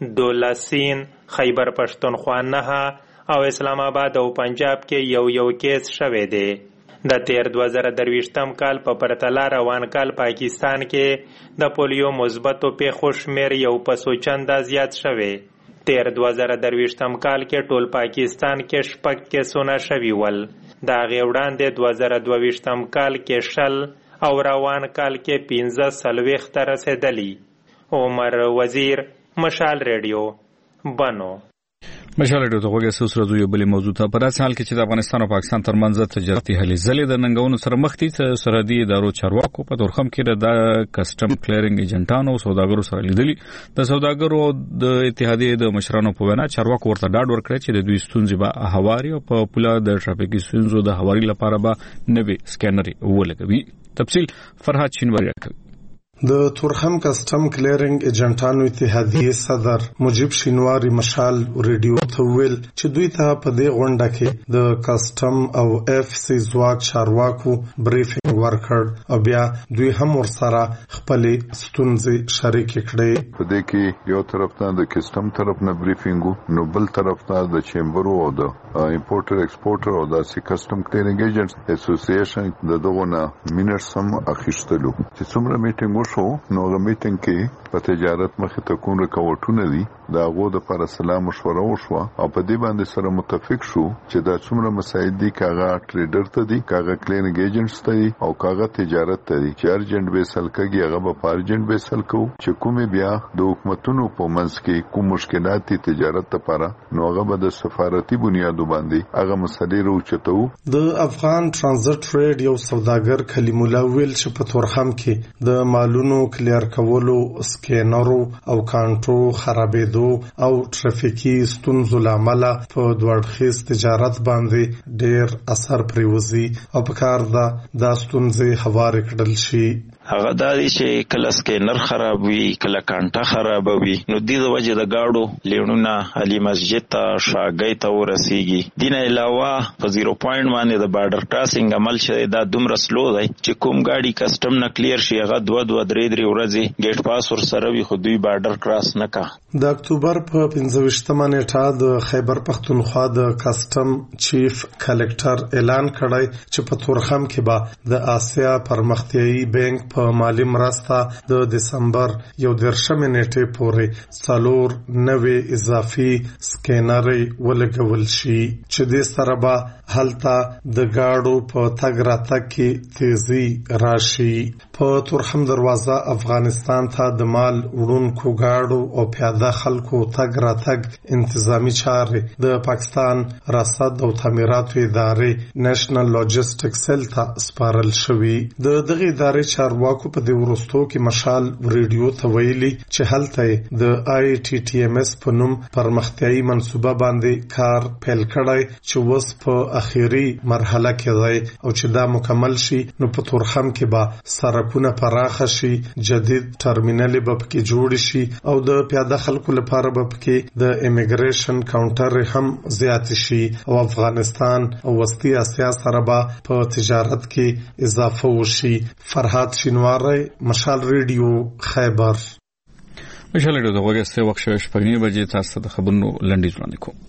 12 سین خیبر پښتونخوا 9 او اسلام آباد او پنجاب کې یو کیس شوی دی د تیر 2023 کال په پرتله روان کال پاکستان کې د پولیو مثبتو پیښو شمیر یو په څو چنده زیات شوی تیر 2023 کال کې ټول پاکستان کې شپږ کیسونه شوي ول د هغې وړاندې 2022 کال کې شل او روان کال کې 15 ته رسېدلي عمر وزیر مشال ریډیو بنو مشال ریډیو ته غوږی سوس راځو یو بلې موضوع ته په داسې حال کې چې د افغانستان او پاکستان ترمنځ تجارتي هلې ځلې د ننګونو سره مخ دي سرحدي ادارو چارواکو په تورخم کې د کسټم کلیرینګ ایجنټانو او سوداګرو سره لیدلي د سوداګرو د اتحادیې د مشرانو په وینا چارواکو ورته ډاډ ورکړی چې د دوی ستونزې به هواري او په پوله د ټرافیکي ستونزو د هواري لپاره به نوې سکینرې ولګوي تفصیل فرهاد شینواری کوي د تورخم کسټم کلیرینګ ایجنټانو اتحادیې صدر مجيب شینواری مشال ریډیو ته ویل چې دوی ته په دې غونډه کې د کسټم او اف سی ځواک چارواکو بریفینګ ورکړ او بیا دوی هم ورسره خپل ستونزې شریک کړې په دې کې یو طرف ته د کسټم طرف نه بریفینګ نو بل طرف ته د چیمبر او د امپورټر ایکسپورټر او د کسټم کلیرینګ ایجنټس اسوسییشن دغه مینټس هم اخیستلو چې څومره میټینګ شو نو د میټینګ کې په تجارت مخې ته کوم رکاوټونه دي دا غو د پر سلام مشوره وشو او په دې باندې سره متفق شو چې دا څومره مسایل دي کاغه ټریډر ته دي کاغه کلینګ ایجنټس ته دي او کاغه تجارت ته دي چې ارجنټ به سلکږي هغه به پارجنټ به سلکو چې کومه بیا د حکومتونو په منځ کې کوم مشکلات دي تجارت لپاره نو هغه به د سفارتي بنیادو باندې هغه مسلې روچتو د افغان ترانزیت ټریډ یو سوداګر کلیم الله ویل چې په تورخم کې د مالونو کلیر کولو سکینرو او کانټو خرابېدو او ټرافیکي ستونزو لامل په دوړخیز تجارت باندې ډېر اثر پریوزي او په کار دا ستونزې هوار کړل شي هغه د دې چې کله سکینر خراب وي کله کانټه خراب وي نو د دې وجه د گاډو لیونونه علي مسجد ته شاګۍ ته ورسیږي دین علاوه په 0 پوینټ باندې د بارډر کراسینګ عمل شوی دا دومره سلو دی چې کوم گاډي کسٹم نه کلیر شي هغه 2-3 ورځې ګیټ پاس ور سره وي خو دوی بارډر کراس نه کا د اکتوبر په 15مه نیټه د خیبر پښتونخوا د کسٹم چیف کلکټر اعلان کړی چې په تورخم کې به د آسیا پرمختیایي بانک په مالی مرسته د دسمبر 11 نیټه پورې 4 نوې اضافي سکینرې ولګول شي چې د سره به هلته د گاډو په تګ راتګ کې تیزی راشي په تورخم دروازه افغانستان ته د مال وړونکو گاډو او پیاده خلکو تګ راتګ انتظامی چارې د پاکستان رصد او تعمیراتو ادارې نېشنل لاجستیک سیل ته سپارل شوی د دغه ادارې چارواکو په دې ورستو کې مشال ریډیو ته ویلي چې هلته د آی ټي ټي ام اس په نوم پرمختیایي منصوبه باندې کار پیل کړی چې وس په اخیری مرحله کې دی او چې دا مکمل شي نو په تورخم کې به سرکونه پراخه شي جدید ټرمینل به پکې جوړ شي او د پیاده خلکو لپاره به پکې د امیګریشن کاونټر هم زیات شي او افغانستان او وسطی اسیا سره به په تجارت کې اضافه وشي فرهاد شینواری مشال ریډیو خیبر مشال ریډیو د غوږی وخت شپږ بجې تاسو د خبرونو لنډیز وړاندې کوم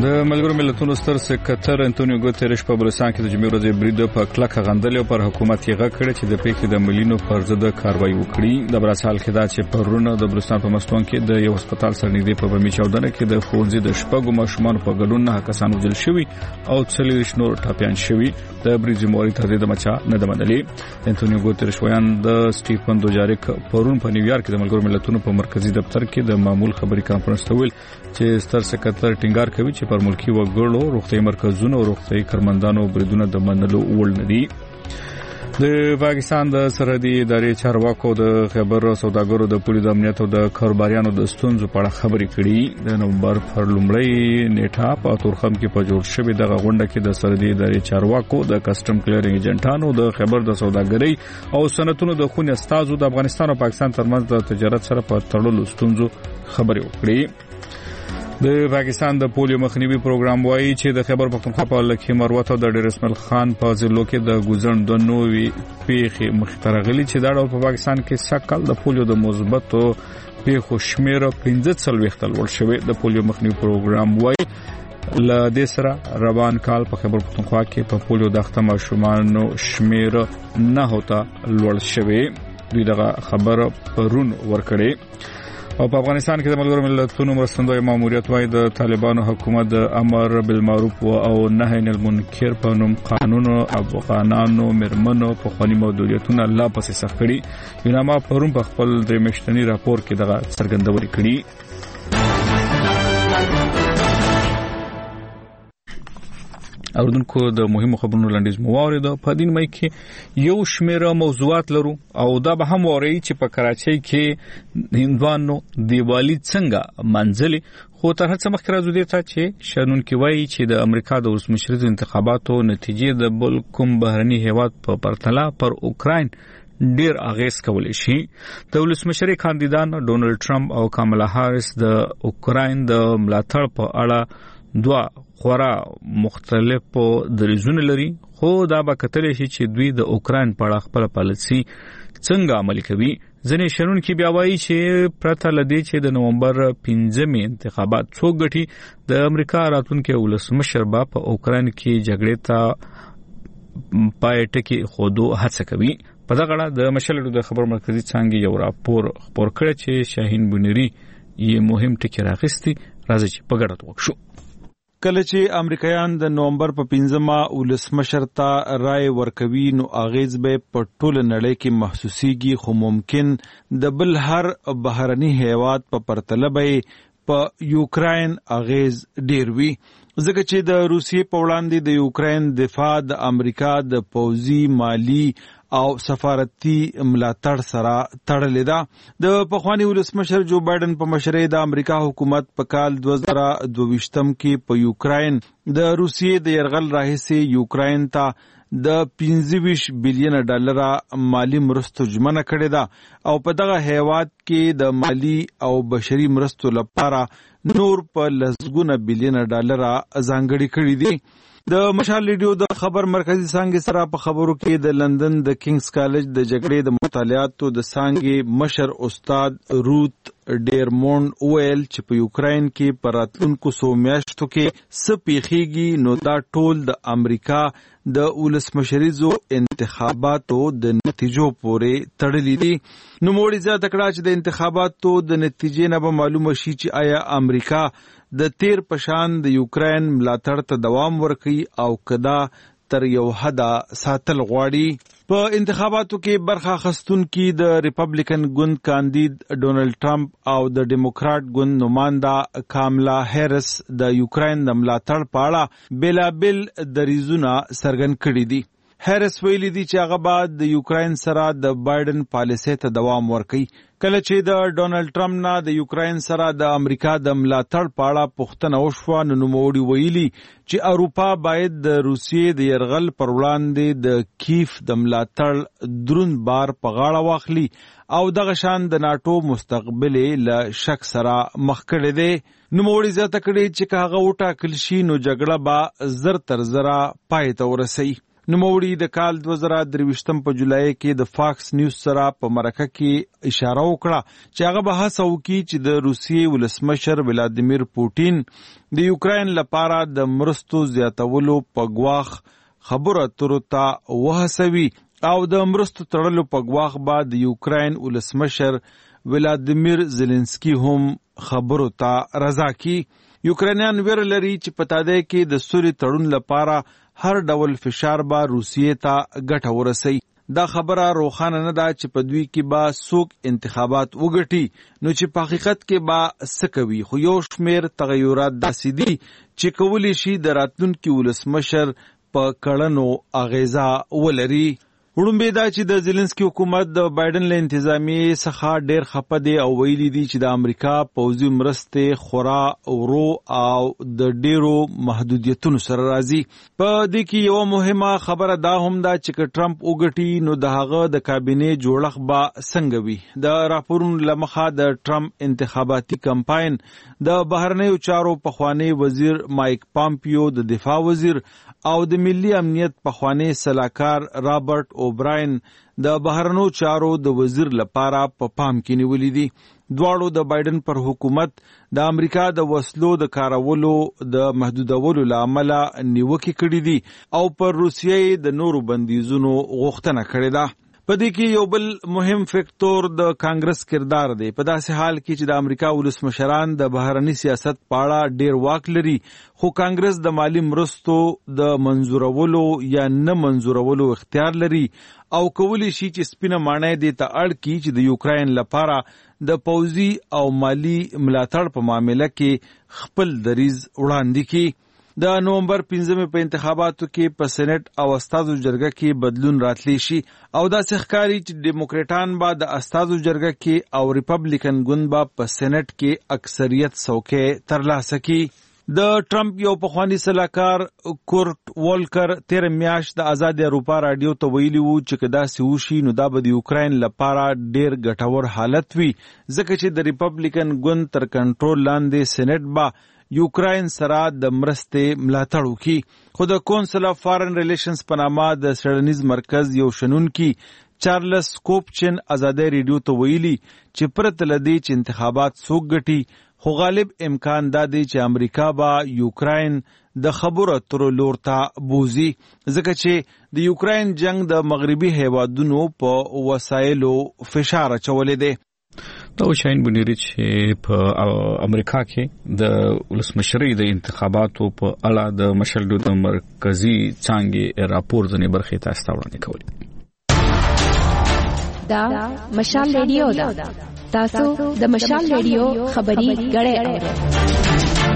د ملګرو ملتونو ستر سکرټر انټونیو ګوتریش په بلوچستان کې د جمعې ورځې برید په کلکه غندلې پر حکومت یې غږ کړی چې د پیښې د مليونو پر ضد کاروایی وکړي. د براسال کې دا چې پرونه د بلوچستان په مستون کې د یو هسپتال سره نږدې په بمی چاودنه کې د ښوونځي د شپږو ماشومان په ګډون نه کسان وژل شوي او 40 نور ټاپیان شوي. د برید موري ته د مچا نه د منلې. انټونیو ګوتریش ویان د سټیفن دوجاریک پرون په نیویارک کې د ملګرو ملتونو په مرکزی دفتر کې د معمول خبري کانفرنس ته ویل چې ستر سکرټر ټینګار کوي چې پر ملکی وګړو روغتي مرکزونو او روغتي کارمندانو بریدونه د منلو وړ نه دي. د پاکستان د سرحدي ادارې چارواکو د خبر سوداګرو د پولیس امنیت او د کاروباریانو د ستونزو په اړه خبرې کړې. د نومبر پر لومړۍ نیټه په تورخم کې په جوړ شوې دغه غونډه کې د سرحدي ادارې چارواکو د کسٹم کلیرینګ ایجنټانو د خبر د سوداګرۍ او صنعتونو د خونې استازو د افغانستان او پاکستان ترمنځ د تجارت سره په تړلو ستونزو خبرې وکړې. د پاکستان د پولیو مخنیوي پروګرام وایي چې د خیبر پختونخوا په لکه مروت او د ډیر اسماعیل خان په ضلعو کې د ګوزن د نوې پیښې مخترغلي چې دا ډول په پاکستان کې سکل د پولیو د مثبتو پیښو شمیر 15 تلول شوی. د پولیو مخنیوي پروګرام وایي ل دې سره روان کال په خیبر پختونخوا کې په پولیو د ختمه شومانو شمیر نه هوتا لوړ شوی. دوی دغه خبر پرون ورکړي. او په افغانستان کې د ملګرو ملتونو مرستندوی ماموریت وايي د طالبانو حکومت د امر بالمعروف او نهي عن المنکر په نوم قانون افغانانو مرمنو په خونی موضوعیتونه لا پسې سخت کړي. یوناما پرون په خپل د میاشتنی راپور کې دغه څرګندوري کړي. اوردونکو د مهمو خبرونو لاندیز موارد په دین مې کې یو شمیره موضوعات لرو او دا به هم وری چې په کراچۍ کې هندوانو دیوالی څنګه منځلي خو تر هڅه مخکې راځو دې ته چې شنن کې وایي چې د امریکا د ولسمشریز انتخاباتو نتیجې د بل کوم بهرني هیواد په پرتله پر اوکراین ډیر اغیز کولی شي. د ولسمشري کاندیدان ډونالد ټرمپ او کاملا هاریس د اوکراین د ملاتړ په اړه دوا خورا مختلفو دریزونه لري خو دا به کتلی شي چې دوی د اوکراین په اړه خپل پالیسي څنګه عملي کوي. ځنې شنن کې بیا وایي چې پرته لدی چې د نومبر 15 انتخابات څو غټي د امریکا راتلونکي ولسمشر په اوکراین کې جګړې ته پای ټکی خودو هڅه کوي. په دغه اړه د مشلډو د خبر مرکزی څنګه یو راپور خبر کړی چې شاهین بنيري یې مهم ټکی راغستی. راځي چې په ګډه وکړو. کله چې امریکایان د نومبر په 15 ولسمشر ته رائے ورکوي نو اغیز به په ټول نړۍ کې محسوسيږي خو ممکن د بل هر بهرني هیواد په پرتله به په یوکراین اغیز ډیر وي ځکه چې د روسیې په وړاندې د یوکراین دفاع د امریکا د پوځي مالی او سفارتي ملاتړ سره تړلې ده. د پخوانی ولسمشر جو بایدن په مشرۍ د امریکا حکومت په کال 2022 کې په یوکراین د روسیې د يرغل راهیسې یوکراین ته د 25 بلین ډالر مالی مرستو ژمنه کړې ده او په دغه هیواد کې د مالی او بشري مرستو لپاره نور په لسګونه بلین ډالر ځانګړي کړي دي. د مشال ریډیو د خبر مرکزی څنګه سره په خبرو کې د لندن د کینګز کالج د جګړې د مطالعاتو د څنګه مشر استاد روت ډیرموند ویل چې په یوکراین کې پر راتلونکو 100 میاشتو کې سپیخيږي نو دا ټول د امریکا د ولسمشریزو انتخاباتو د نتیجو پورې تړلې دي. نو موړي زیاته کړه چې د انتخاباتو د نتیجې نه به معلومه شي چې آیا امریکا د تیر پشان د یوکراین ملاتړ ته دوام ورکړي او کدا تر یو حد ساتل غواړي. په انتخاباتو کې برخه اخیستونکي د ریپبلیکن ګوند کاندید ډونالد ټرمپ او د ډیموکرات ګوند نماینده کاملا هریس د یوکراین د ملاتړ په اړه بېلابېل دریځونه څرګند کړي دي. هریس ویلي دي چې هغه بعد د یوکراین سره د بایدن پالیسۍ ته دوام ورکړي. کله چې د ډونالد ټرمپ نه د یوکراین سره د امریکا د ملاتړ په اړه پوښتنه وشوه نو نوموړي ویلي چې اروپا باید د روسیې د يرغل پر وړاندې د کیف د ملاتړ دروند بار په غاړه واخلي او دغه شان د ناتو مستقبل له شک سره مخ کړي دي. نوموړي زیاته کړي چې هغه وټاکل شي نو جګړه به زر تر زره پای ته ورسي. نوموړي د کال 2023 په جولای کې د فاکس نیوز سره په مرکه کې اشاره وکړه چې هغه به هڅه وکړي چې د روسیې ولسمشر ولادیمیر پوټین د یوکرين لپاره د مرستو زیاتولو په ګواښ خبرو اترو ته وهڅوي او د مرستو تړلو په ګواښ به د یوکرين ولسمشر ولادیمیر زيلنسکي هم خبرو ته رضا کی. یوکرانیان ویره لري چې په تاده کې د سولې تړون لپاره هر ډول فشار به روسیې ته ګټه ورسوي. دا خبره روښانه نه ده چې په دوی کې به څوک انتخابات وګټي نو چې په حقیقت کې به څه کوي، خو یو شمېر تغیرات داسې دي چې کولی شي د راتلونکي ولسمشر په کړنو اغیزه ولري. وړومبې دا چې د زيلنسکي حکومت د بایدن له انتظامیې څخه ډېر خپه دي او ویلي دي چې د امریکا پوځي مرستې خورا ورو او د ډېرو محدودیتونو سره راځي. په دې کې یو مهمه خبره دا هم ده چې ټرمپ وګټي نو د هغه د کابینې جوړښت به څنګه وي. د راپورونو له مخه د ټرمپ انتخاباتي کمپاین د بهرنیو چارو پخوانی وزیر مایک پامپیو، د دفاع وزیر او د ملي امنیت پخوانی سلاکار رابرټ اوبراین د بهرنیو چارو د وزیر لپاره په پام کې نیولې دي. دواړو د بایدن پر حکومت د امریکا د وسلو د کارولو د محدودولو لامل نیوکې کړې دي او پر روسیې د نورو بندیزونو غوښتنه کړې ده. په دې کې یو بل مهم فیکټور د کانګرس کردار دی. په داسې حال کې چې د امریکا ولسمشران د بهرني سیاست په اړه ډېر واک لري، خو کانګرس د مالی مرستو د منظورولو یا نه منظورولو اختیار لري او کولی شي چې سپینه ماڼۍ دې ته اړ کړي چې د یوکرين لپاره د پوځي او مالی ملاتړ په معاملې کې خپل دریځ وړاندې کړي. د نومبر 15 په انتخاباتو کې په سېنات او استازو جرګه کې بدلون راتلی شي او دا ښکاري چې ډیموکراټان به د استازو جرګه کې او ریپبلیکن ګوند به په سېنات کې اکثریت څوکۍ ترلاسه کړي. د ټرمپ یو پخوانی سلاکار کورټ والکر تیر میاشت د آزاد اروپا رادیو ته ویلي وو چې دا سوشي نو دا به د یوکرين لپاره ډیر ګټور حالت وي ځکه چې د ریپبلیکن ګوند تر کنټرول لاندې سېنات به یوکرين سره د مرستې ملاتړ وکړي. خو د کونسل اف فارن ریلیشنز په نامه د سړنیز مرکز یو شنونکي چارلز کوپچن آزادۍ ریډیو ته ویلي چې پرته له دې چې انتخابات څوک ګټي، خو غالب امکان دا دی چې امریکا به یوکرين د خبرو اترو لور ته بوزي ځکه چې د یوکرين جنگ د مغربي هیوادونو په وسایلو فشار اچولې دی. دا شاین بنيري چې په امریکا کې د ولسمشرۍ د انتخاباتو په اړه د مشرلو د مرکزی څنګه راپور ځنې برخې تاسو ته وړاندې کوي. دا مشال ریډیو دا تاسو د مشال ریډیو خبري غړې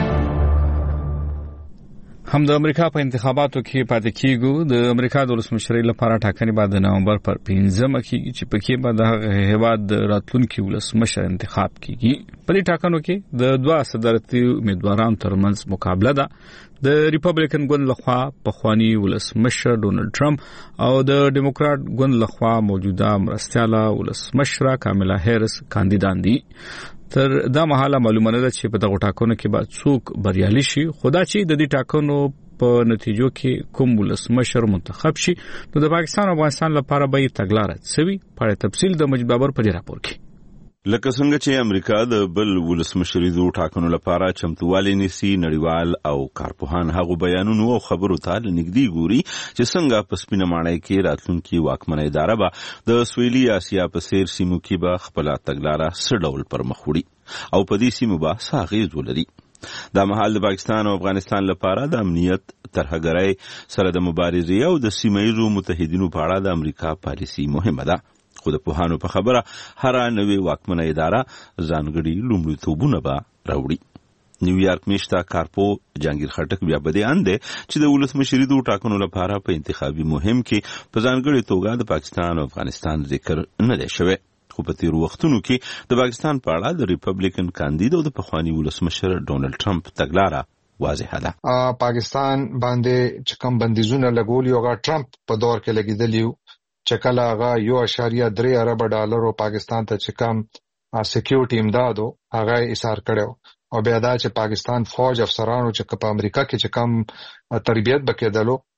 هم د امریکا په انتخاباتو کې پاتې کیږو. د امریکا د ولسمشرۍ لپاره ټاکنې بعد د نومبر پر 15 کې چې پکې به د هیواد د راتلونکي ولسمشر انتخاب کیږي. په دې ټاکنو کې د دوه صدارتي امیدوارانو ترمنځ مقابله ده. د ریپبلیکن ګوند لخوا پخوانی ولسمشر ډونالد ټرمپ او د ډیموکرات ګوند لخوا موجوده مرستیاله ولسمشر کاملا هریس کاندیدان دي. تر دا مهاله معلومه نه ده چې په دغه ټاکنو کې به څوک بریالي شي، خدا چې د دې ټاکنو په نتیجو کې کوم ولسمشر منتخب شي نو د پاکستان او افغانستان لپاره به تګلارې سوي. په تفصیل د مجید بابر په راپور کې لکه څنګه چې امریکا د بل ولسمشریزو ټاکنو لپاره چمتووالی نیسي، نړیوال او کارپوهان هغه بیانونو او خبرو ته لنګدي ګوري چې څنګه په سپینه ماڼۍ کې راتلونکي واکمنه اداره به د سویلي اسیا په سیر سیمو کې به خپل تګلارې سړول پر مخ وړي او په دې سیمو به ساغیز ولري. دا مهال د پاکستان او افغانستان لپاره د امنیت ترهګرۍ سره د مبارزې او د سیمایي متحدینو په اړه د امریکا پالیسي مهمه ده. خو د پوهانو په خبره هر نوې واکمنه اداره ځانګړي لومړیتوبونه به راوړي. نیویارک میشته کارپو جهانگیر خټک بیا بده انده چې د ولسمشری د ټاکنو لپاره په انتخابي مهم کې په ځانګړي توګه د پاکستان او افغانستان ذکر نه دی شوی. خو په تیر وختونو کې د پاکستان په اړه د ریپبلیکن کاندید او د پخوانی ولسمشر ډونالد ټرمپ تګلاره واضحه ده. پاکستان باندې چې کوم بندیزونه لګولي او ټرمپ په دور کې لګیدلی چې کله هغه 1.3 ارب ډالر پاکستان ته چې کوم سکیورټي امدادو هغه ایثار کړو او بیا دا چې پاکستان فوج افسرانو چې په امریکا کې چې کوم تربیت بکیدلو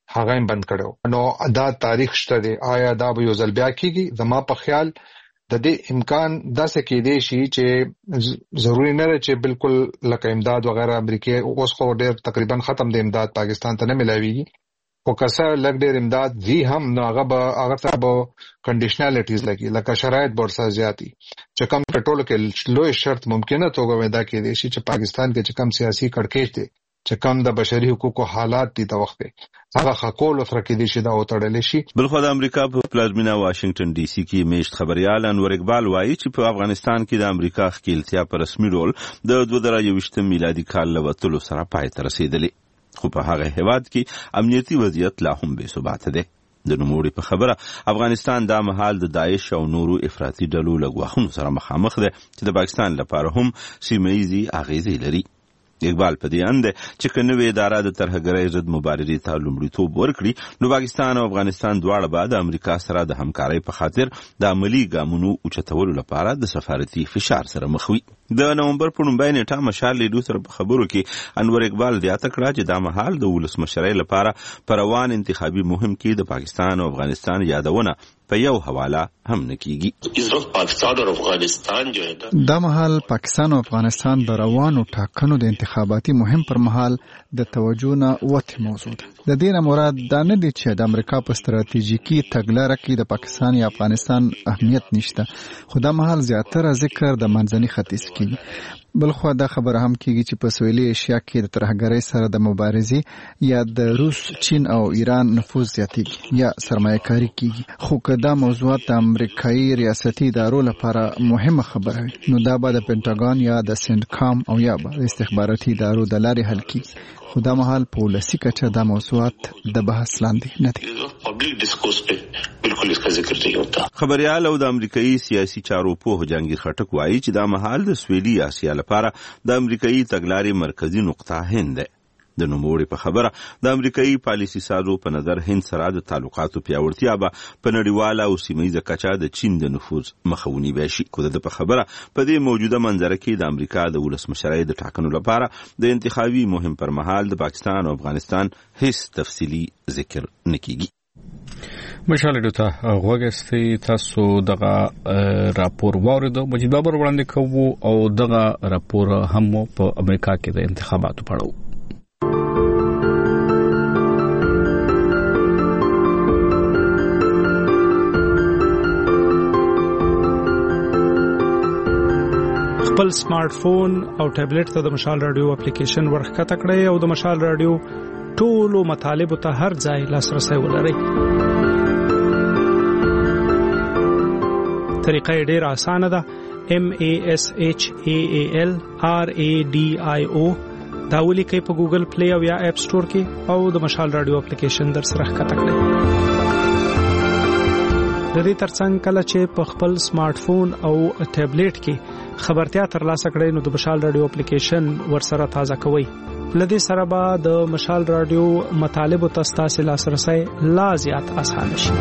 هغه هم بند کړو. نو دا تاریخ شته دی، آیا دا به یو ځل بیا کیږي؟ زما په خیال د دې امکان داسې کېدی شي چې ضروري نه دی چې بالکل لکه امداد وغیرہ امریکای اوس خو ډېر تقریبا ختم دی امداد پاکستان ته نه ملاويږي، خو کسه لږ ډېر امداد وی هم نو هغه سره به کنډیشنالټیز لګي لکه شرایط ورسره زیاتی چې کم ټولو کې لوی شرط ممکنه توګه ودا کېدی شي چې پاکستان کې چې کم سیاسي کړکېچ دی چې کم د بشري حقوقو حالات دي د وخت هغه خاکول سره کې دي چې دا وتړل شي. بلخو د امریکا په پلازمینه واشنگټن ډي سي کې میشت خبريال انور اقبال وایي چې په افغانستان کې د امریکا ښکیلتیا په رسمي ډول د 2023 میلادي کال له وتلو سره پای ته رسیدلې، خو په هغه هیواد کې امنیتي وضعیت لا هم بې ثباته دی. د نوموړي په خبره افغانستان دا مهال د داعش او نورو افراطي ډلو له ګواښونو سره مخامخ دی چې د پاکستان لپاره هم سیمه ییزې اغیزې لري. اقبال په دې اند چې کنوې اداره د ترهګرۍ ضد مبارزې ته لومړیتوب ورکړي نو پاکستان او افغانستان دواړه به د امریکا سره د همکارۍ په خاطر د عملی ګامونو اوچتولو لپاره د سفارتي فشار سره مخ وي. د نومبر په لومړۍ نیټه مشال لیدو سره په خبرو کې انور اقبال زیاته کړه چې دا مهال د ولسمشرۍ لپاره پر روان انتخابي مهم کې د پاکستان او افغانستان یادونه په یو حواله هم نکېږي. دا مهال پاکستان او افغانستان د روانو ټاکنو د انتخاباتي مهم پر مهال د توجه نه وته موضوع ده. د دې نه مراد دا نه دي چې د امریکا په ستراتیژیکي تګلاره کې د پاکستان یا افغانستان اهمیت نشته، خو دا مهال زیاتره ذکر د منځني ختیځ کې. بلخو دا خبره هم کیږي چې په سویلي ایشیا کې د ترهګرۍ سره د مبارزې یا د روس، چین او ایران نفوذ زیاتېږي یا سرمایه‌کاري کیږي. خو که دا موضوعات د امریکایي ریاستي ادارو لپاره مهمه خبره وي نو دا به د پینټاګون یا د سنټکام او یا د استخباراتي ادارو د لارې حل کیږي. خو دا مهال په ولسي کچه دا موضوعات د بحث لاندې نه دي. خبريال او د امریکایي سیاسي چارو په جهانگیر خټک وایي چې دا مهال د سویلي اسیا لپاره د امریکایي تګلارې مرکزی نقطه هند ده. د نوموړي په خبره د امریکایي پالیسي سازو په نظر هند سره د تعلقاتو پیاوړتیا به په نړیواله او سیمه‌ییزه کچه د چین د نفوذ مخاوني وشي. خو د په خبره په دې موجوده منظره کې د امریکا د ولسمشرۍ د ټاکنو لپاره د انتخابي مهم پر مهال د پاکستان او افغانستان هیڅ تفصیلی ذکر نکېږي. مشاله ډوته غوګستې تاسو دغه راپور واردو مجید بابر وړاندې کوو او دغه راپور هم په امریکا کې د انتخاباتو په اړه. خپل سمارټ فون او ټابلیټ ته د مشال رادیو اپلیکیشن ورخکته کړئ او د مشال رادیو ټولو مطالب ته هر ځای لاسرسي ولرئ. طریقه ډېر اسانه ده. MASHAAL RADIO دا ولیکئ په ګوګل پلی او یا اپ سٹور کې او د مشال رادیو اپلیکیشن در سره ښکته کړئ. د دې ترڅنګ کله چې په خپل سمارټ فون او ټابلیټ کې خبرتیا ترلاسه کړئ نو د مشال رادیو اپلیکیشن ورسره تازه کوئ. لدې سره به د مشال رادیو مطالب او تاسو لاسرسي لا زیات اسانه شي.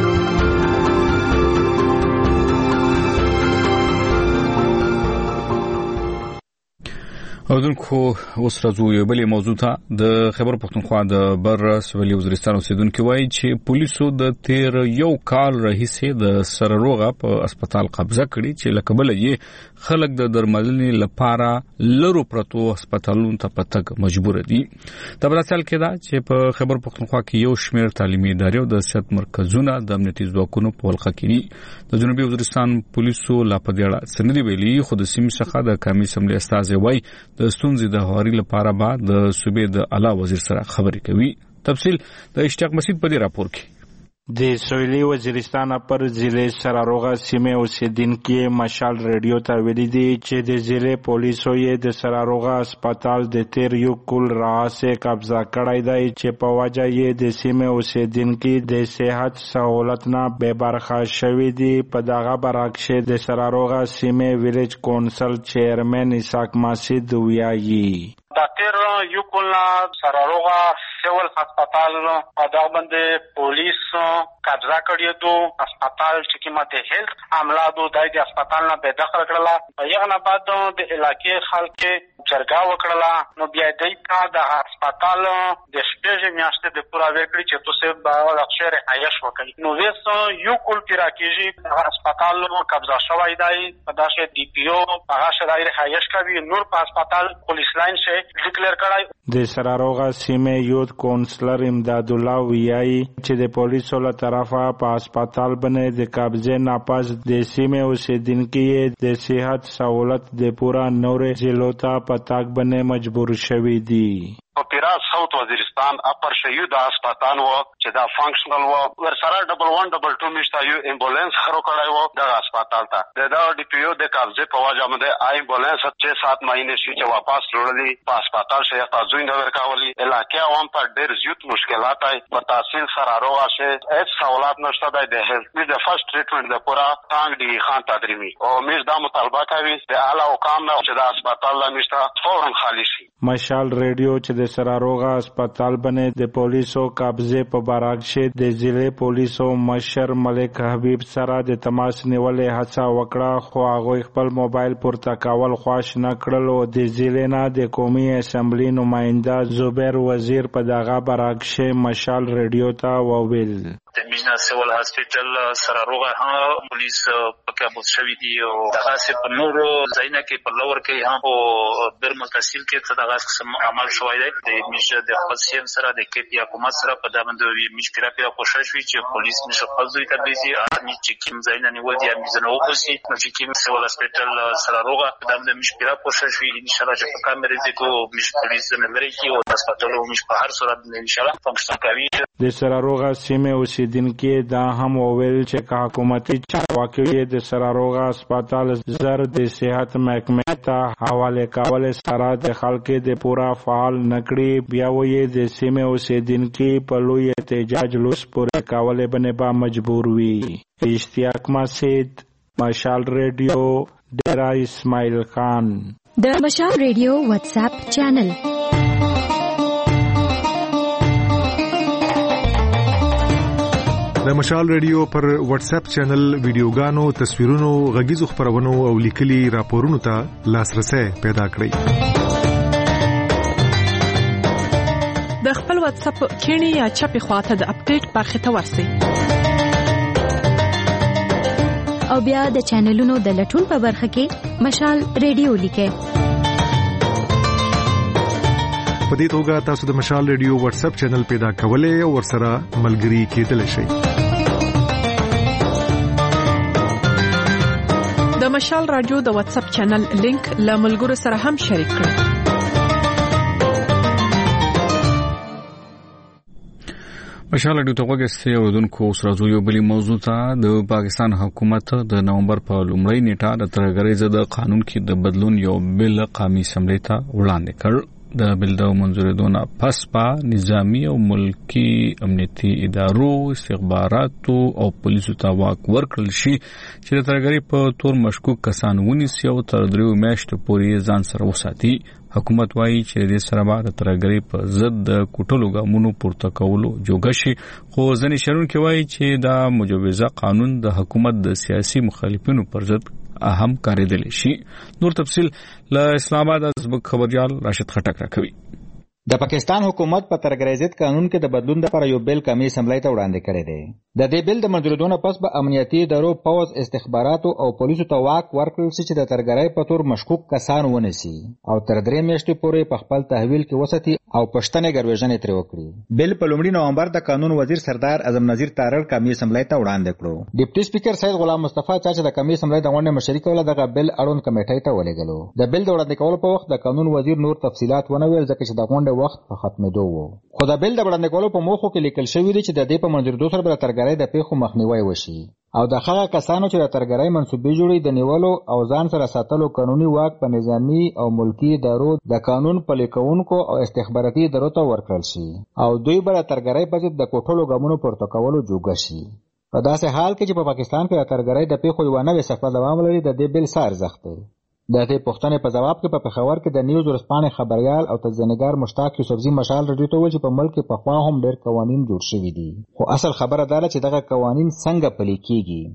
اردوونکو اوس راځو یو بلې موضوع ته. د خیبر پښتونخوا د بر سویلي وزیرستان اوسیدونکو وایي چې پولیسو د تیر یو کال راهیسې د سرروغه په هسپتال قبضه کړي چې لکبل یې خلک د درملنې لپاره لرو پرتو هسپتالونو ته پتک مجبور دي. د برسل کې دا چې په خیبر پښتونخوا کې یو شمېر تعلیمي ادارې او د صحت مرکزونه د امنیتي ځواکونو په ولخه کې دي. د جنوبي وزیرستان پولیسو لا په دې اړه سندري ویلي، خو د سیمې څخه د قومي اسمبلی استازي وایي د ستونزې د هواري لپاره به د صوبې د اعلی وزیر سره خبرې کوي. تفصیل د اشتیاق مسعود په دې راپور کې. د سویلي وزیرستان پر ضلع سراروغه سیمه اوسیدونکو مشال رادیو ته ویلي دي چې د ضلع پولیسو یې د سراروغه هسپتال د تیر یو کال راهیسې قبضه کړی دی چې په وجه یې د سیمه اوسیدونکو د صحت سہولت نه بے برخه شوی دي. په دغه برعکس د سراروغه سیمه ویلیج کونسل چیرمن اسحاق مسعود ویایي د تیر یو کال سراروغه سیول هسپتال په دغه باندې پولیس قبضه کړی دو هسپتال چې کومه د هیلث عمله دو د هسپتال نه به داخل کړل. په یغه نه بعد د علاقې خلک جرګه وکړه نو بیا دوی ته د هسپتال د شپږ میاشتې د پوره ورکړي چې تاسو به د شهر عیش وکړي نو وېس یو کول پیراکیږي د هسپتال قبضه شوی دی په داسې ډي پی او هغه شرایط عیش کوي نور په هسپتال پولیس لاین شه ډیکلیئر کړای د سراروغه سیمه یوت کونسلر امداد الله ویایي چې د پولیسو له طرفه په هسپتال باندې د قبضه ناپاس د سیمه اوسیدونکو د صحت سہولت د پورا نورې ضلعو ته په تاګ باندې مجبور شوي دي. پیرا ساوث وزیرستان اپر شیو د هسپتال وو چې دا فنکشنل وو ورسره 1122 مشته یو امبولانس خرو کړای وو د هسپتال ته دا ډي پی او د قبضه په وجه باندې امبولانس 6-7 مهینه شي چې واپس وروړي په هسپتال شي تاسو نه ورکاولي علاقې عوام ته ډېر زیات مشکلات آی په تحصیل سره راوشه هیڅ سہولت نشته د هیلث د فرست ټریټمنټ د پورا ټانګ دی خان تدریمی او میز دا مطالبه کوي د اعلی حکام نه چې د هسپتال لا مشته فورا خالی شي. مشال ریډیو چې د سراروغه هسپتال باندې د پولیسو قبضه په باراکشه د ضلع پولیسو مشر ملک حبیب سره د تماس نیولې هڅه وکړه خو هغه خپل موبایل پورته کول خواش نه کړل او د ضلع نه د قومي اسمبلی نماینده زبیر وزیر په دغه باراکشه مشال ریډیو ته وویل د مینا سیول هاسپټل سراروغه پولیس پکې شوی دی او دغه سه په نورو ځایونو کې په لور کې هم او بیر متصل کې څه دغه عمل شوی دی د میشه د خپل سیم سره د کې حکومت سره په دامن میش پیرا کوشش وی چې پولیس نشه خپل ته بيزي ان چې کوم ځایونه نیول دي میزنه وکړي نو چې کوم سیول هاسپټل سراروغه په دامن میش پیرا کوشش وی ان شاء الله چې په کامرې دې کو میش پولیس نه لري کې او هسپتال او میش په هر صورت ان شاء الله فنکشن کوي. د سراروغه سیمه اوسیدونکو دا هم وویل چې حکومتي چارواکي د سراروغه هسپتال زر د صحت محکمه ته حواله کول سره د خلکو د پورا فعال نکړي بیا وې د سیمه اوسیدونکو په لوی احتجاج لوس پورې کول باندې با مجبور وي. اشتیاق مسجد مشال ریډیو ډیرا اسماعیل خان د مشال ریډیو واتس اپ چینل د مشال ریډیو پر واتس اپ چینل ویډیوګانو تصویرونو غږیزو خبرونو او لیکلي راپورونو ته لاسرسي پیدا کړئ. د خپل واتس اپ کینی یا چپی خواته د اپډیټ برخه ته ورسئ او بیا د چینلونو د لټون په برخه کې مشال ریډیو لیکئ. په دې توګه تاسو د مشال ریډیو واتس اپ چینل پیدا کولای او ورسره ملګري کېدلی شئ. د مشال رادیو د واتس اپ چینل لینک له ملګرو سره هم شریک کړئ. مشال ریډیو ته وګورئ اوردونکو سره یو بلی موضوع ته د پاکستان حکومت د نومبر په لومړۍ نیټه د ترګرۍ ضد قانون کې د بدلون یو بل قومي اسمبلی ته وړاندې کړ. د بل د منځوریدونه پس په نظامی او ملکی امنیتي ادارو استخباراتو او پولیسو ته واک ورکړل شي چې د ترګرۍ په تور مشکوک کسان ونیسي او تر 3 میاشتو پورې ځان سره وساتي. حکومت وایي چې د سره بعد ترګرۍ په ضد د کوټلو ګامونو پورته کولو جوګه شي خو ځنې شرونکو وایي چې دا مجوزه قانون د حکومت د سیاسي مخالفینو پر ضد اهم کاریدل شي. نور تفصیل له اسلام آباد از خبريال راشد خټک راکوي. د پاکستان حکومت په ترګرۍ ضد قانون کې د بدلون لپاره یو بل قومي اسمبلی ته وړاندې کړی دی. د دې بل د منځوریدونه پس به امنیتي ادارو پوز استخباراتو او پولیسو ته واک ورکړل شي چې د ترګرۍ په تور مشکوک کسان ونیسي او تر 3 میاشتې پورې په خپل تحویل کې وساتي او پښتنې ګرویژنې ترې وکړي. بل په لومړي نومبر د قانون وزیر سردار اعظم نذیر تارړ قومي اسمبلی ته وړاندې کړو. ډیپټي سپیکر سید غلام مصطفی چې د قومي اسمبلی د غونډې مشري کوله دغه بل اړوند کمیټې ته ولېږلو. د بل د وړاندې کولو په وخت د قانون وزیر نور تفصيلات ونه ویل ځکه چې د غونډې وخت په ختمېدو خو د بل د وړاندې کولو په موخو کې لیکل شوی دی چې د دې په منځوریدو سره د ترګرۍ د پیښو مخنیوي وشي او د هغه کسانو چې د ترګرۍ منسوبې جوړي د نیولو او ځان سره ساتلو قانوني واک په نظامی او ملکی ادارو د قانون پلي کوونکو او استخباراتي ادارو ته ورکړل شي او دوی به د ترګرۍ په ضد د کوټلو ګامونو پورته کولو جوګه شي. په داسې حال کې چې په پاکستان کې د ترګرۍ د پیښو یو نوې صفحه دوام لري د دې بل څه ارزښت دی. د دې پوښتنې په جواب کې په پېښور کې د نیوز ورځپاڼې خبريال او تجزیه‌نګار مشتاق یوسفزي مشال ریډیو ته ویل چې په ملک کې پخوا هم ډېر قوانین جوړ شوي دي خو اصل خبره دا ده چې دغه قوانین څنګه پلي کیږي.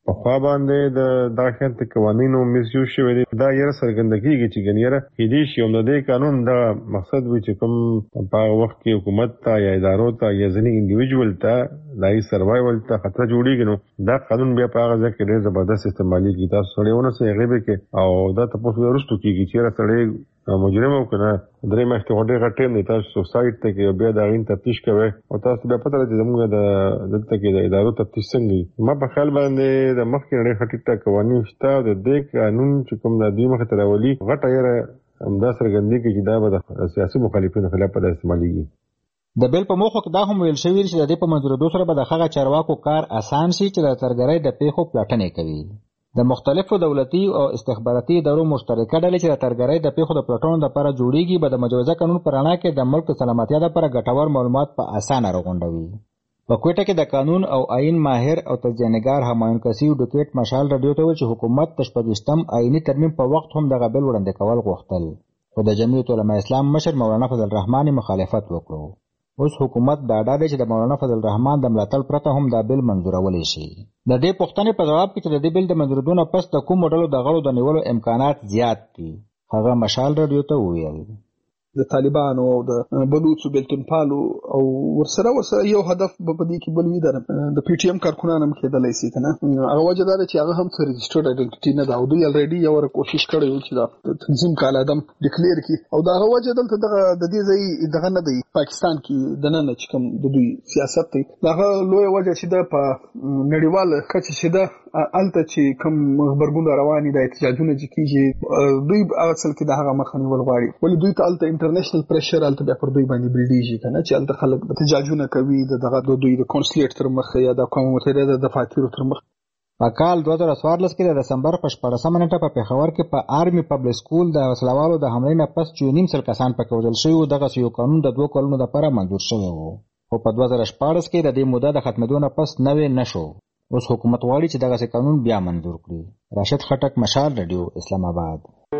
په خوا باندې د داخل قوانینو میسیوز شوی دی. دا یې سرګندګي چې ګنیره هدي شي د دې قانون دا مقصد وي چې کوم په وخت کې حکومت ته یا ادارو ته یا ځینې انډیویډوال ته دای سروایوال ته خطر جوړیږي نو دا قانون بیا په هغه ځکه ډېر زبردست استعمالي کی تاسو سره ونه سي غیبه کې او دا تاسو ورستو کیږي چې سره مجرم او کنه درې مخته وړي غټیم نه تاسو سوسایټ ته کې بیا دا غین تفتیش کوي او تاسو بیا پته لرئ چې موږ د دلته کې د ادارو تفتیش څنګه ما په خیال باندې د مخکې نه خټیټه قوانین شته د دې قانون چې کوم د دې مخ ته راولي غټه یې همدا سرګندګي کې چې دا به سیاسي مخالفینو خلاف په استعماليږي. د بیل په موخه کې دا هم ویل شوی چې د دې په منځورېدو سره به د هغه چارواکو کار اسان شي چې د ترګرۍ د پیښو پلټنې کوي. د مختلفو دولتي او استخباراتي ادارو مشترکه ډلې چې د ترګرۍ د پیښو د پلټنو لپاره جوړیږي به د مجوزه قانون په رڼا کې د ملک د سلامتیا لپاره ګټور معلومات په اسانه راغونډوي. په کوټه کې د قانون او آئین ماهر او تجزیه‌نګار همایون کسي ډوکیټ مشال رادیو ته چې حکومت د 14م آئینی ترمیم په وخت هم د غبل وړاندې کول غوښتل خو د جمعیت العلماء اسلام مشر مولانا فضل الرحمن مخالفت وکړو. اوس حکومت دا ډاډه چې د مولانا فضل الرحمن د ملاتړ پرته هم دا بل منظورولای شي. د دې پوښتنې په جواب کې چې د دې بل د منظورېدو نه پس د کوم ډلو د غړو د نیولو امکانات زیات دي هغه مشال رادیو ته وویل. د طالبانو او د بلوچو بیلتون پالو او ورسره یو هدف په دې کې بل وی د پی ټی ایم کارکونان هم کېدلای شي کنه. هغه وجه دا چې هغه هم څه ريجسترډ آیډنټیټي نه دا او دوی الریډي یو کوشش کړی و چې دا تنظیم کال ادم ډیکلیئر کی او دا هغه وجه دلته د دې ځای دغه نه دی پاکستان کې د نن چې کوم د دوی سیاست دی دا لوی وجه چې د په نړیوال کچه چې د الته چې کوم خبرګون رواني د احتجاجونه چې کیږي دوی اصل کې د هغه مخنی ولغواړي ولې دوی ته الته انټرنیشنل پریشر الته بیا پر دوی باندې بلډیږي کنه چې الته خلک د احتجاجونه کوي دغه دوی د کونسلیټ تر مخ یا د قوم متحده د دفاتر تر مخ. په کال 2014 کې د دسمبر په 14 نیټه په پیښور کې په آرمي پبلک سکول د وسلوالو د حملې نه پس 9.5 کسان پکې وژل شوي دغه یو قانون د 2 کلونو لپاره منظور شوی و او په 2014 کې د دې موده د ختمېدو نه پس نوې نشو. اوس حکومت غواړي چې دغه قانون بیا منظور کړي. راشد خټک مشال رادیو اسلام آباد.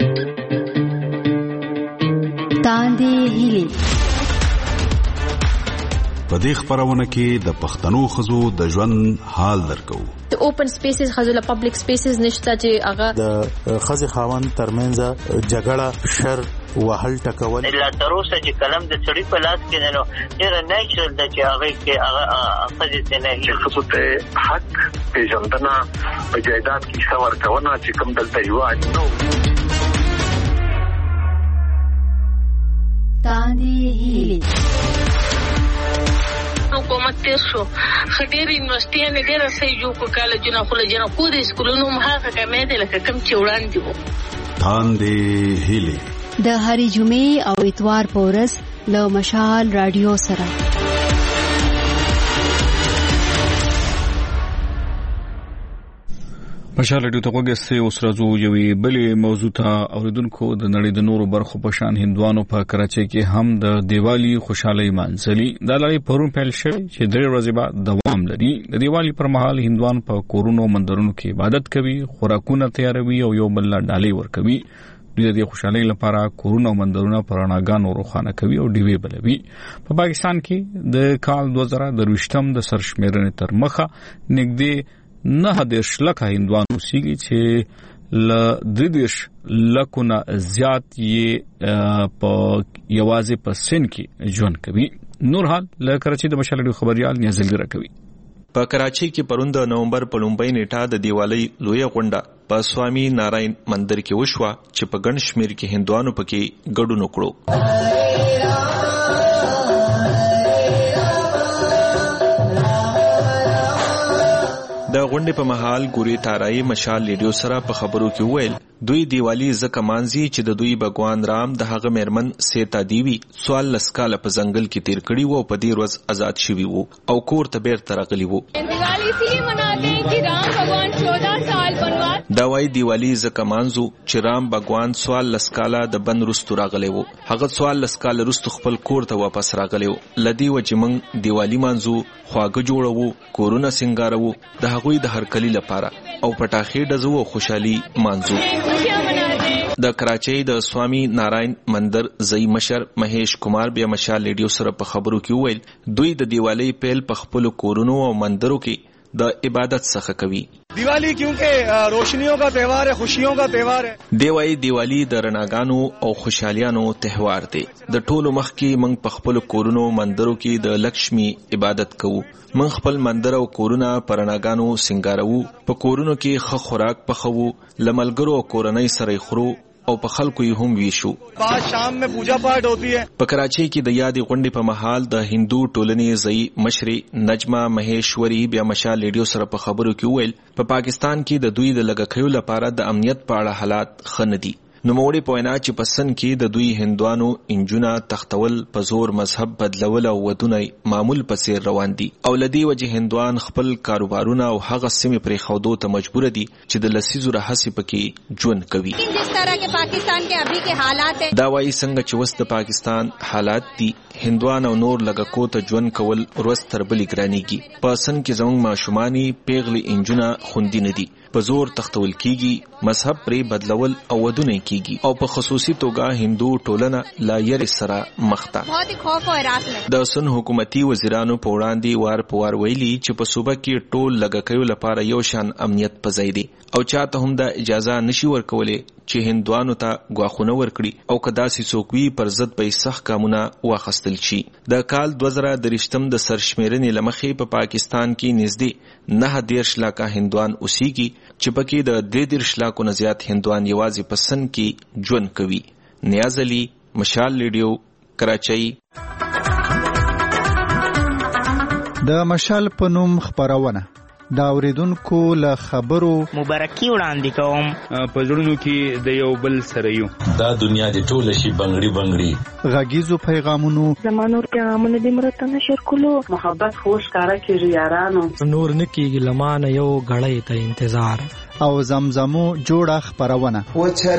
تاندې هیلي په دې خبرونه کې د پښتنو خزو د ژوند حال درکو. د اوپن سپیسز خزو له پبلک سپیسز نشته چې هغه د خزي خاوند ترمنځ جګړه شر وهل ټکول الا تر اوسه چې کلم د چړې په لاس کې نه ډېر نیچرل د چې هغه کې هغه خزي ته نه خصوص ته حق پیژندنه په جایداد کې څور کونه چې کوم دلته یو اجنو تاندې هیلي حکومت تیر شو خډیر یونیورسيټي نه ډېر صحیح جوړ کالجونه خلجونه کو د سکولونو هغه کمې دي لکه کم چې وړاندې وو. تاندې هیلي د هرې جمعې او اتوار په ورځ له مشال رادیو سره. مشال رادیو ته وګورئ اوس راځو یوې بلې موضوع ته. اوریدونکو د نړۍ د نورو برخو په شان هندوانو په کراچۍ کې هم د دیوالی خوشحالي مانځلي. دا لړۍ پرون پیل شوه چې 3 ورځې بعد دوام لري. د دیوالی پر مهال هندوان په کورونو مندرونو کې عبادت کوي، خوراکونه تیاروي او یو بل ډالۍ ورکوي. دوی د خوشحالۍ لپاره کورونه او مندرونه پر رڼاګانو روښانه کوي او ډیوې بلوي. په پاکستان کې د کال 2023 د سرشمیرنې تر مخه نږدې 9 لکه هندوان اوسېږي چې ل 3 لکونه زیات یې په یوازې په سن کې ژوند کوي. نور حال له کراچۍ د مشال رادیو خبريال نیازل راکوي. په کراچۍ کې پرون د نومبر په لومبۍ نیټه د دیوالی لوی غونډه په سوامي ناراین مندر کې وشوه چې په ګڼ شمیر کې هندوانو پکې ګډون وکړو. د غونډې په محل ګوري تارای مشال ریډیو سره په خبرو کې وویل دوی دیوالی زکه مانځي چې د دوی بګوان رام د هغه مرمن سیتا دیوی سوال لسکاله په ځنګل کې تیر کړی وو په دې ورځ آزاد شوی وو او کور ته بیرته راغلی وو. دیوالی اسی مناتے ہیں کہ رام بھگوان 14 سال بنواس دا وای دیوالی زکه مانځو چې رام بګوان سوال لسکاله د بن رستو راغلی وو. هغه سوال لسکاله رستو خپل کور ته واپس راغلی وو. لدی و چې موږ دیوالی مانځو خواږه جوړو کورونه سنگارو د هغوی د هرکلی لپاره او پټاخې ډزو خوشحالي مانځو. د کراچۍ د سوامي ناراین مندر ځای مشر مهیش کمار بیا مشال ریډیو سره په خبرو کې وویل دوی د دیوالی پیل په خپل کورونو او مندرو کې د عبادت څخه کوي. دیوالی کیونکہ روشنیوں کا تہوار ہے، خوشیوں کا تہوار ہے. دیوای دیوالی د رڼاګانو او خوشحالیانو تهوار دی. د ټولو مخکې موږ په خپل کورونو مندرو کې د لکشمی عبادت کوو. موږ خپل مندر او کورونه پر رڼاګانو سنگارو. په کورونو کې ښه خوراک پخوو، لملګرو او کورنۍ سره خورو او په خلکو یې هم ویشو. بعد شام میں پوجا پاٹ ہوتی ہے. په کراچۍ کې د یادې غونډې په مهال د هندو ټولنې ځای مشرې نجمه مهیشوري بیا مشال ریډیو سره په خبرو کې ویل په پاکستان کې د دوی د لګکیو لپاره د امنیت په اړه حالات ښه نه دي. نوموړي په وینا چې په سن کې د دوی هندوانو انجونه تختول په زور مذهب بدلول او ودونه معمول پسې روان دي او لدی وجه هندوان خپل کاروبارونه او هغه سیمې پرې خودو ته مجبور دي چې د لسیزو راهسي پکې ژوند کوي. جس طرح کے پاکستان کے ابھی کے حالات ہیں دا وايي څنګه چې وس د پاکستان حالات دي هندوان او نور لګکو ته ژوند کول ورځ تر بلې ګرانیږي. په سن کې زموږ ماشومانی پیغلي انجونه خوندي نه دي، په زور تختول کیږي، مذهب پرې بدلول او ودونه کیږي او په خصوصي توګه هندو ټولنه لا ير سره مخته. بہت ہی خوف او ہراس میں د سن حکومتي وزیرانو په وړاندې وار په وار ویلي چې په صوبه کې ټول لګکیو لپاره یو شان امنیت پځای دی او چاته هم د اجازه نشي ورکولې چې هندوانو ته غواخونه ورکړي او کدا سي څوکوي پر ضد به سخت کامونه واخستل شي. د کال 2023 د سرشمیرنې لمخې په پاکستان کې نږدې 9 لاکه هندوان اوسېږي چې پکې د 3 لاکو نه زیات هندوان یوازې په سن کې ژوند کوي. نیاز علي، مشال ریډیو، کراچۍ. د مشال په نوم خبرونه دا اوریدونکو له خبرو مبارکي وړاندې کوم. په زړونو کې د یو بل سره یو دا دنیا د ټوله شي بنگړي بنگړي غږیزو پیغامونو زمانور پیغامونه د مرته نشر کولو محبت خوش کارا کیږي یارانو نور نکیږي لمانه یو غړې ته انتظار او زمزمو جوړه خبرونه و چر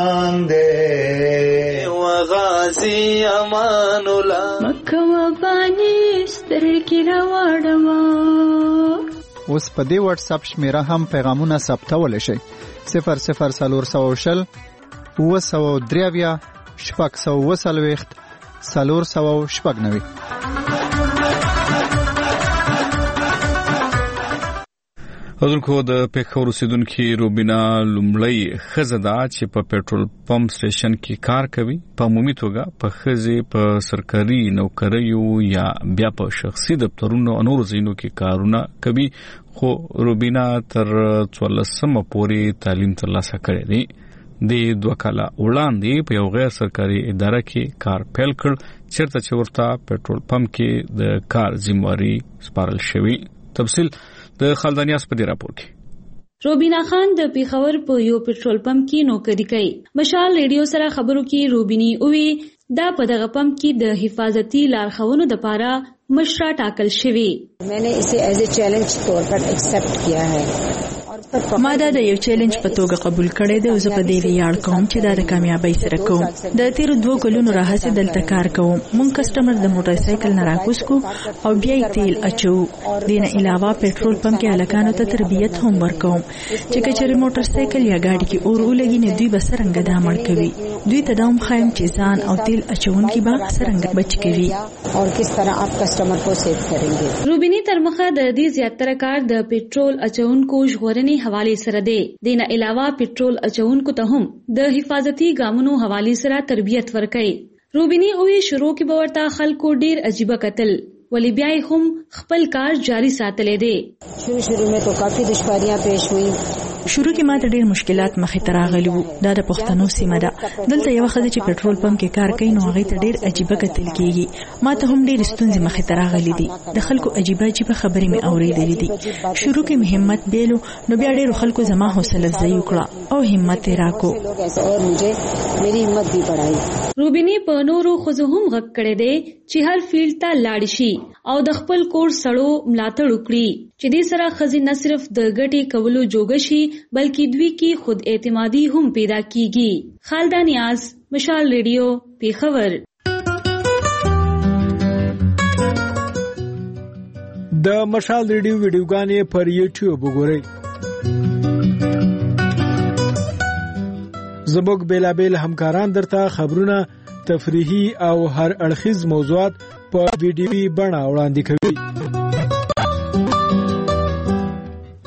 باندې و غازی امان الله مکه و بانی سترګې راوړم. اوس په دې واتس اپ شمیره هم پیغامونه ثبتول شي 0040 203 640 490. حضرکو د پیښور اوسیدونکو روبینا لومړی ښځه ده چې په پېټرول پمپ سټیشن کې کار کوي. په عمومي توګه په ښځې په سرکاري نوکریو یا بیا په شخصي دفترونو او نورو ځایونو کې کارونه کوي، خو روبینا تر 14مه پورې تعلیم ترلاسه کړی دی. د 2 کاله وړاندې په یو غیر سرکاري اداره کې کار پیل کړ چیرته چې ورته پېټرول پمپ کې د کار ذمہواری سپارل شوی. تفصیل د خالدانیاس په دې راپور کې. روبینا خان د پیښور په یو پېټرول پمپ کې نوکری کوي. مشال ریډیو سره خبرو کې روبینی اووی دا په دغه پمپ کې د حفاظتي لارښوونو لپاره مشره ټاکل شوی. میں نے اسے ایز اے چیلنج طور پر ایکسپٹ کیا ہے. ما دا د یو چیلنج په توګه قبول کړی دی او زه په دې ویاړ کوم چې دا د کامیابی سره کوم. د تیر 2 کلونو راهیسې دلته کار کوم. مونږ کسٹمر د موټر سایکل نه راکوس کو او بیا یې تیل اچو. دینه علاوه پېټرول پمپ کې الکانو ته تربیت هم ورکوم چې کچېرې موټر سایکل یا گاډي کې اور ولګي نه دوی به څنګه د عمل کوي. دوی ته دا هم خایم چې ځان او تیل اچونکي به څنګه بچ کوي او کس طرح آپ کسٹمر کو سیو کریں گے. روبینی ترمخه د دې زیاتره کار د پېټرول اچونکو ژغورنې حواله سره دی. دینه علاوه پېټرول اچونکو ته هم د حفاظتي ګامونو حواله سره تربیت ورکړي. روبینی اوې شروع کې به ورته خلکو ډیر عجیبه قتل ولی بیا هم خپل کار جاری ساتلې دي. شروع میں تو کافی دشواریاں پیش ہوئی. شروع کې ماته ډېر مشکلات مخې ته راغلي وو. دا د پښتنو سیمه ده. دلته یو ښځه چې پېټرول پمپ کې کار کوي نو هغه ته ډېر عجیبه قتل کیږي. ماته هم ډېر ستونزې مخې ته راغلي دي. د خلکو عجیبه خبرې مې اورېدلې دي. شروع کې مې همت بیلو نو بیا ډېر خلکو زما حوصله افزایی وکړه او همت یې راکو اور مجھے میری ہمت بھی بڑھائی. روبینی په نورو خزو هم غږ کړی دی چې هر فیلډ ته لاړ شي او د خپل کور سړو ملاتړ وکړي چې دې سره خزي نه صرف د ګټې کولو جوګ شي بلکې دوی کې خود اعتمادي هم پیدا کیږي. خالده نیاز، مشال ریډیو، پیښور. د مشال ریډیو ویډیوګانې پر یوټیوب وګورئ. زموږ بیلابیل همکاران درته خبرونه، تفریحي او هر اړخیز موضوعات په ویډیوي بڼه وړاندې کوي.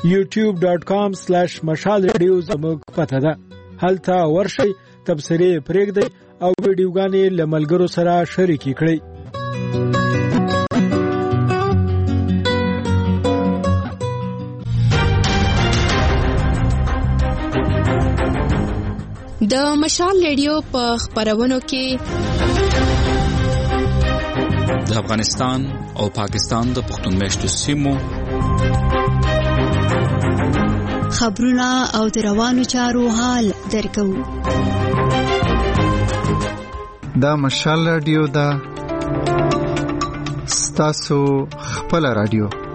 youtube.com/مشال رادیو زموږ پته ده. هلته ورشئ، تبصرې پرېږدئ او ویډیوګانې له ملګرو سره شریکې کړئ. د مشال ریډیو په خبرونو کې د افغانستان او پاکستان د پښتون میشتو سیمو خبرونه او د روانو چارو حال درکو. دا مشال رادیو دا ستاسو خپل رادیو.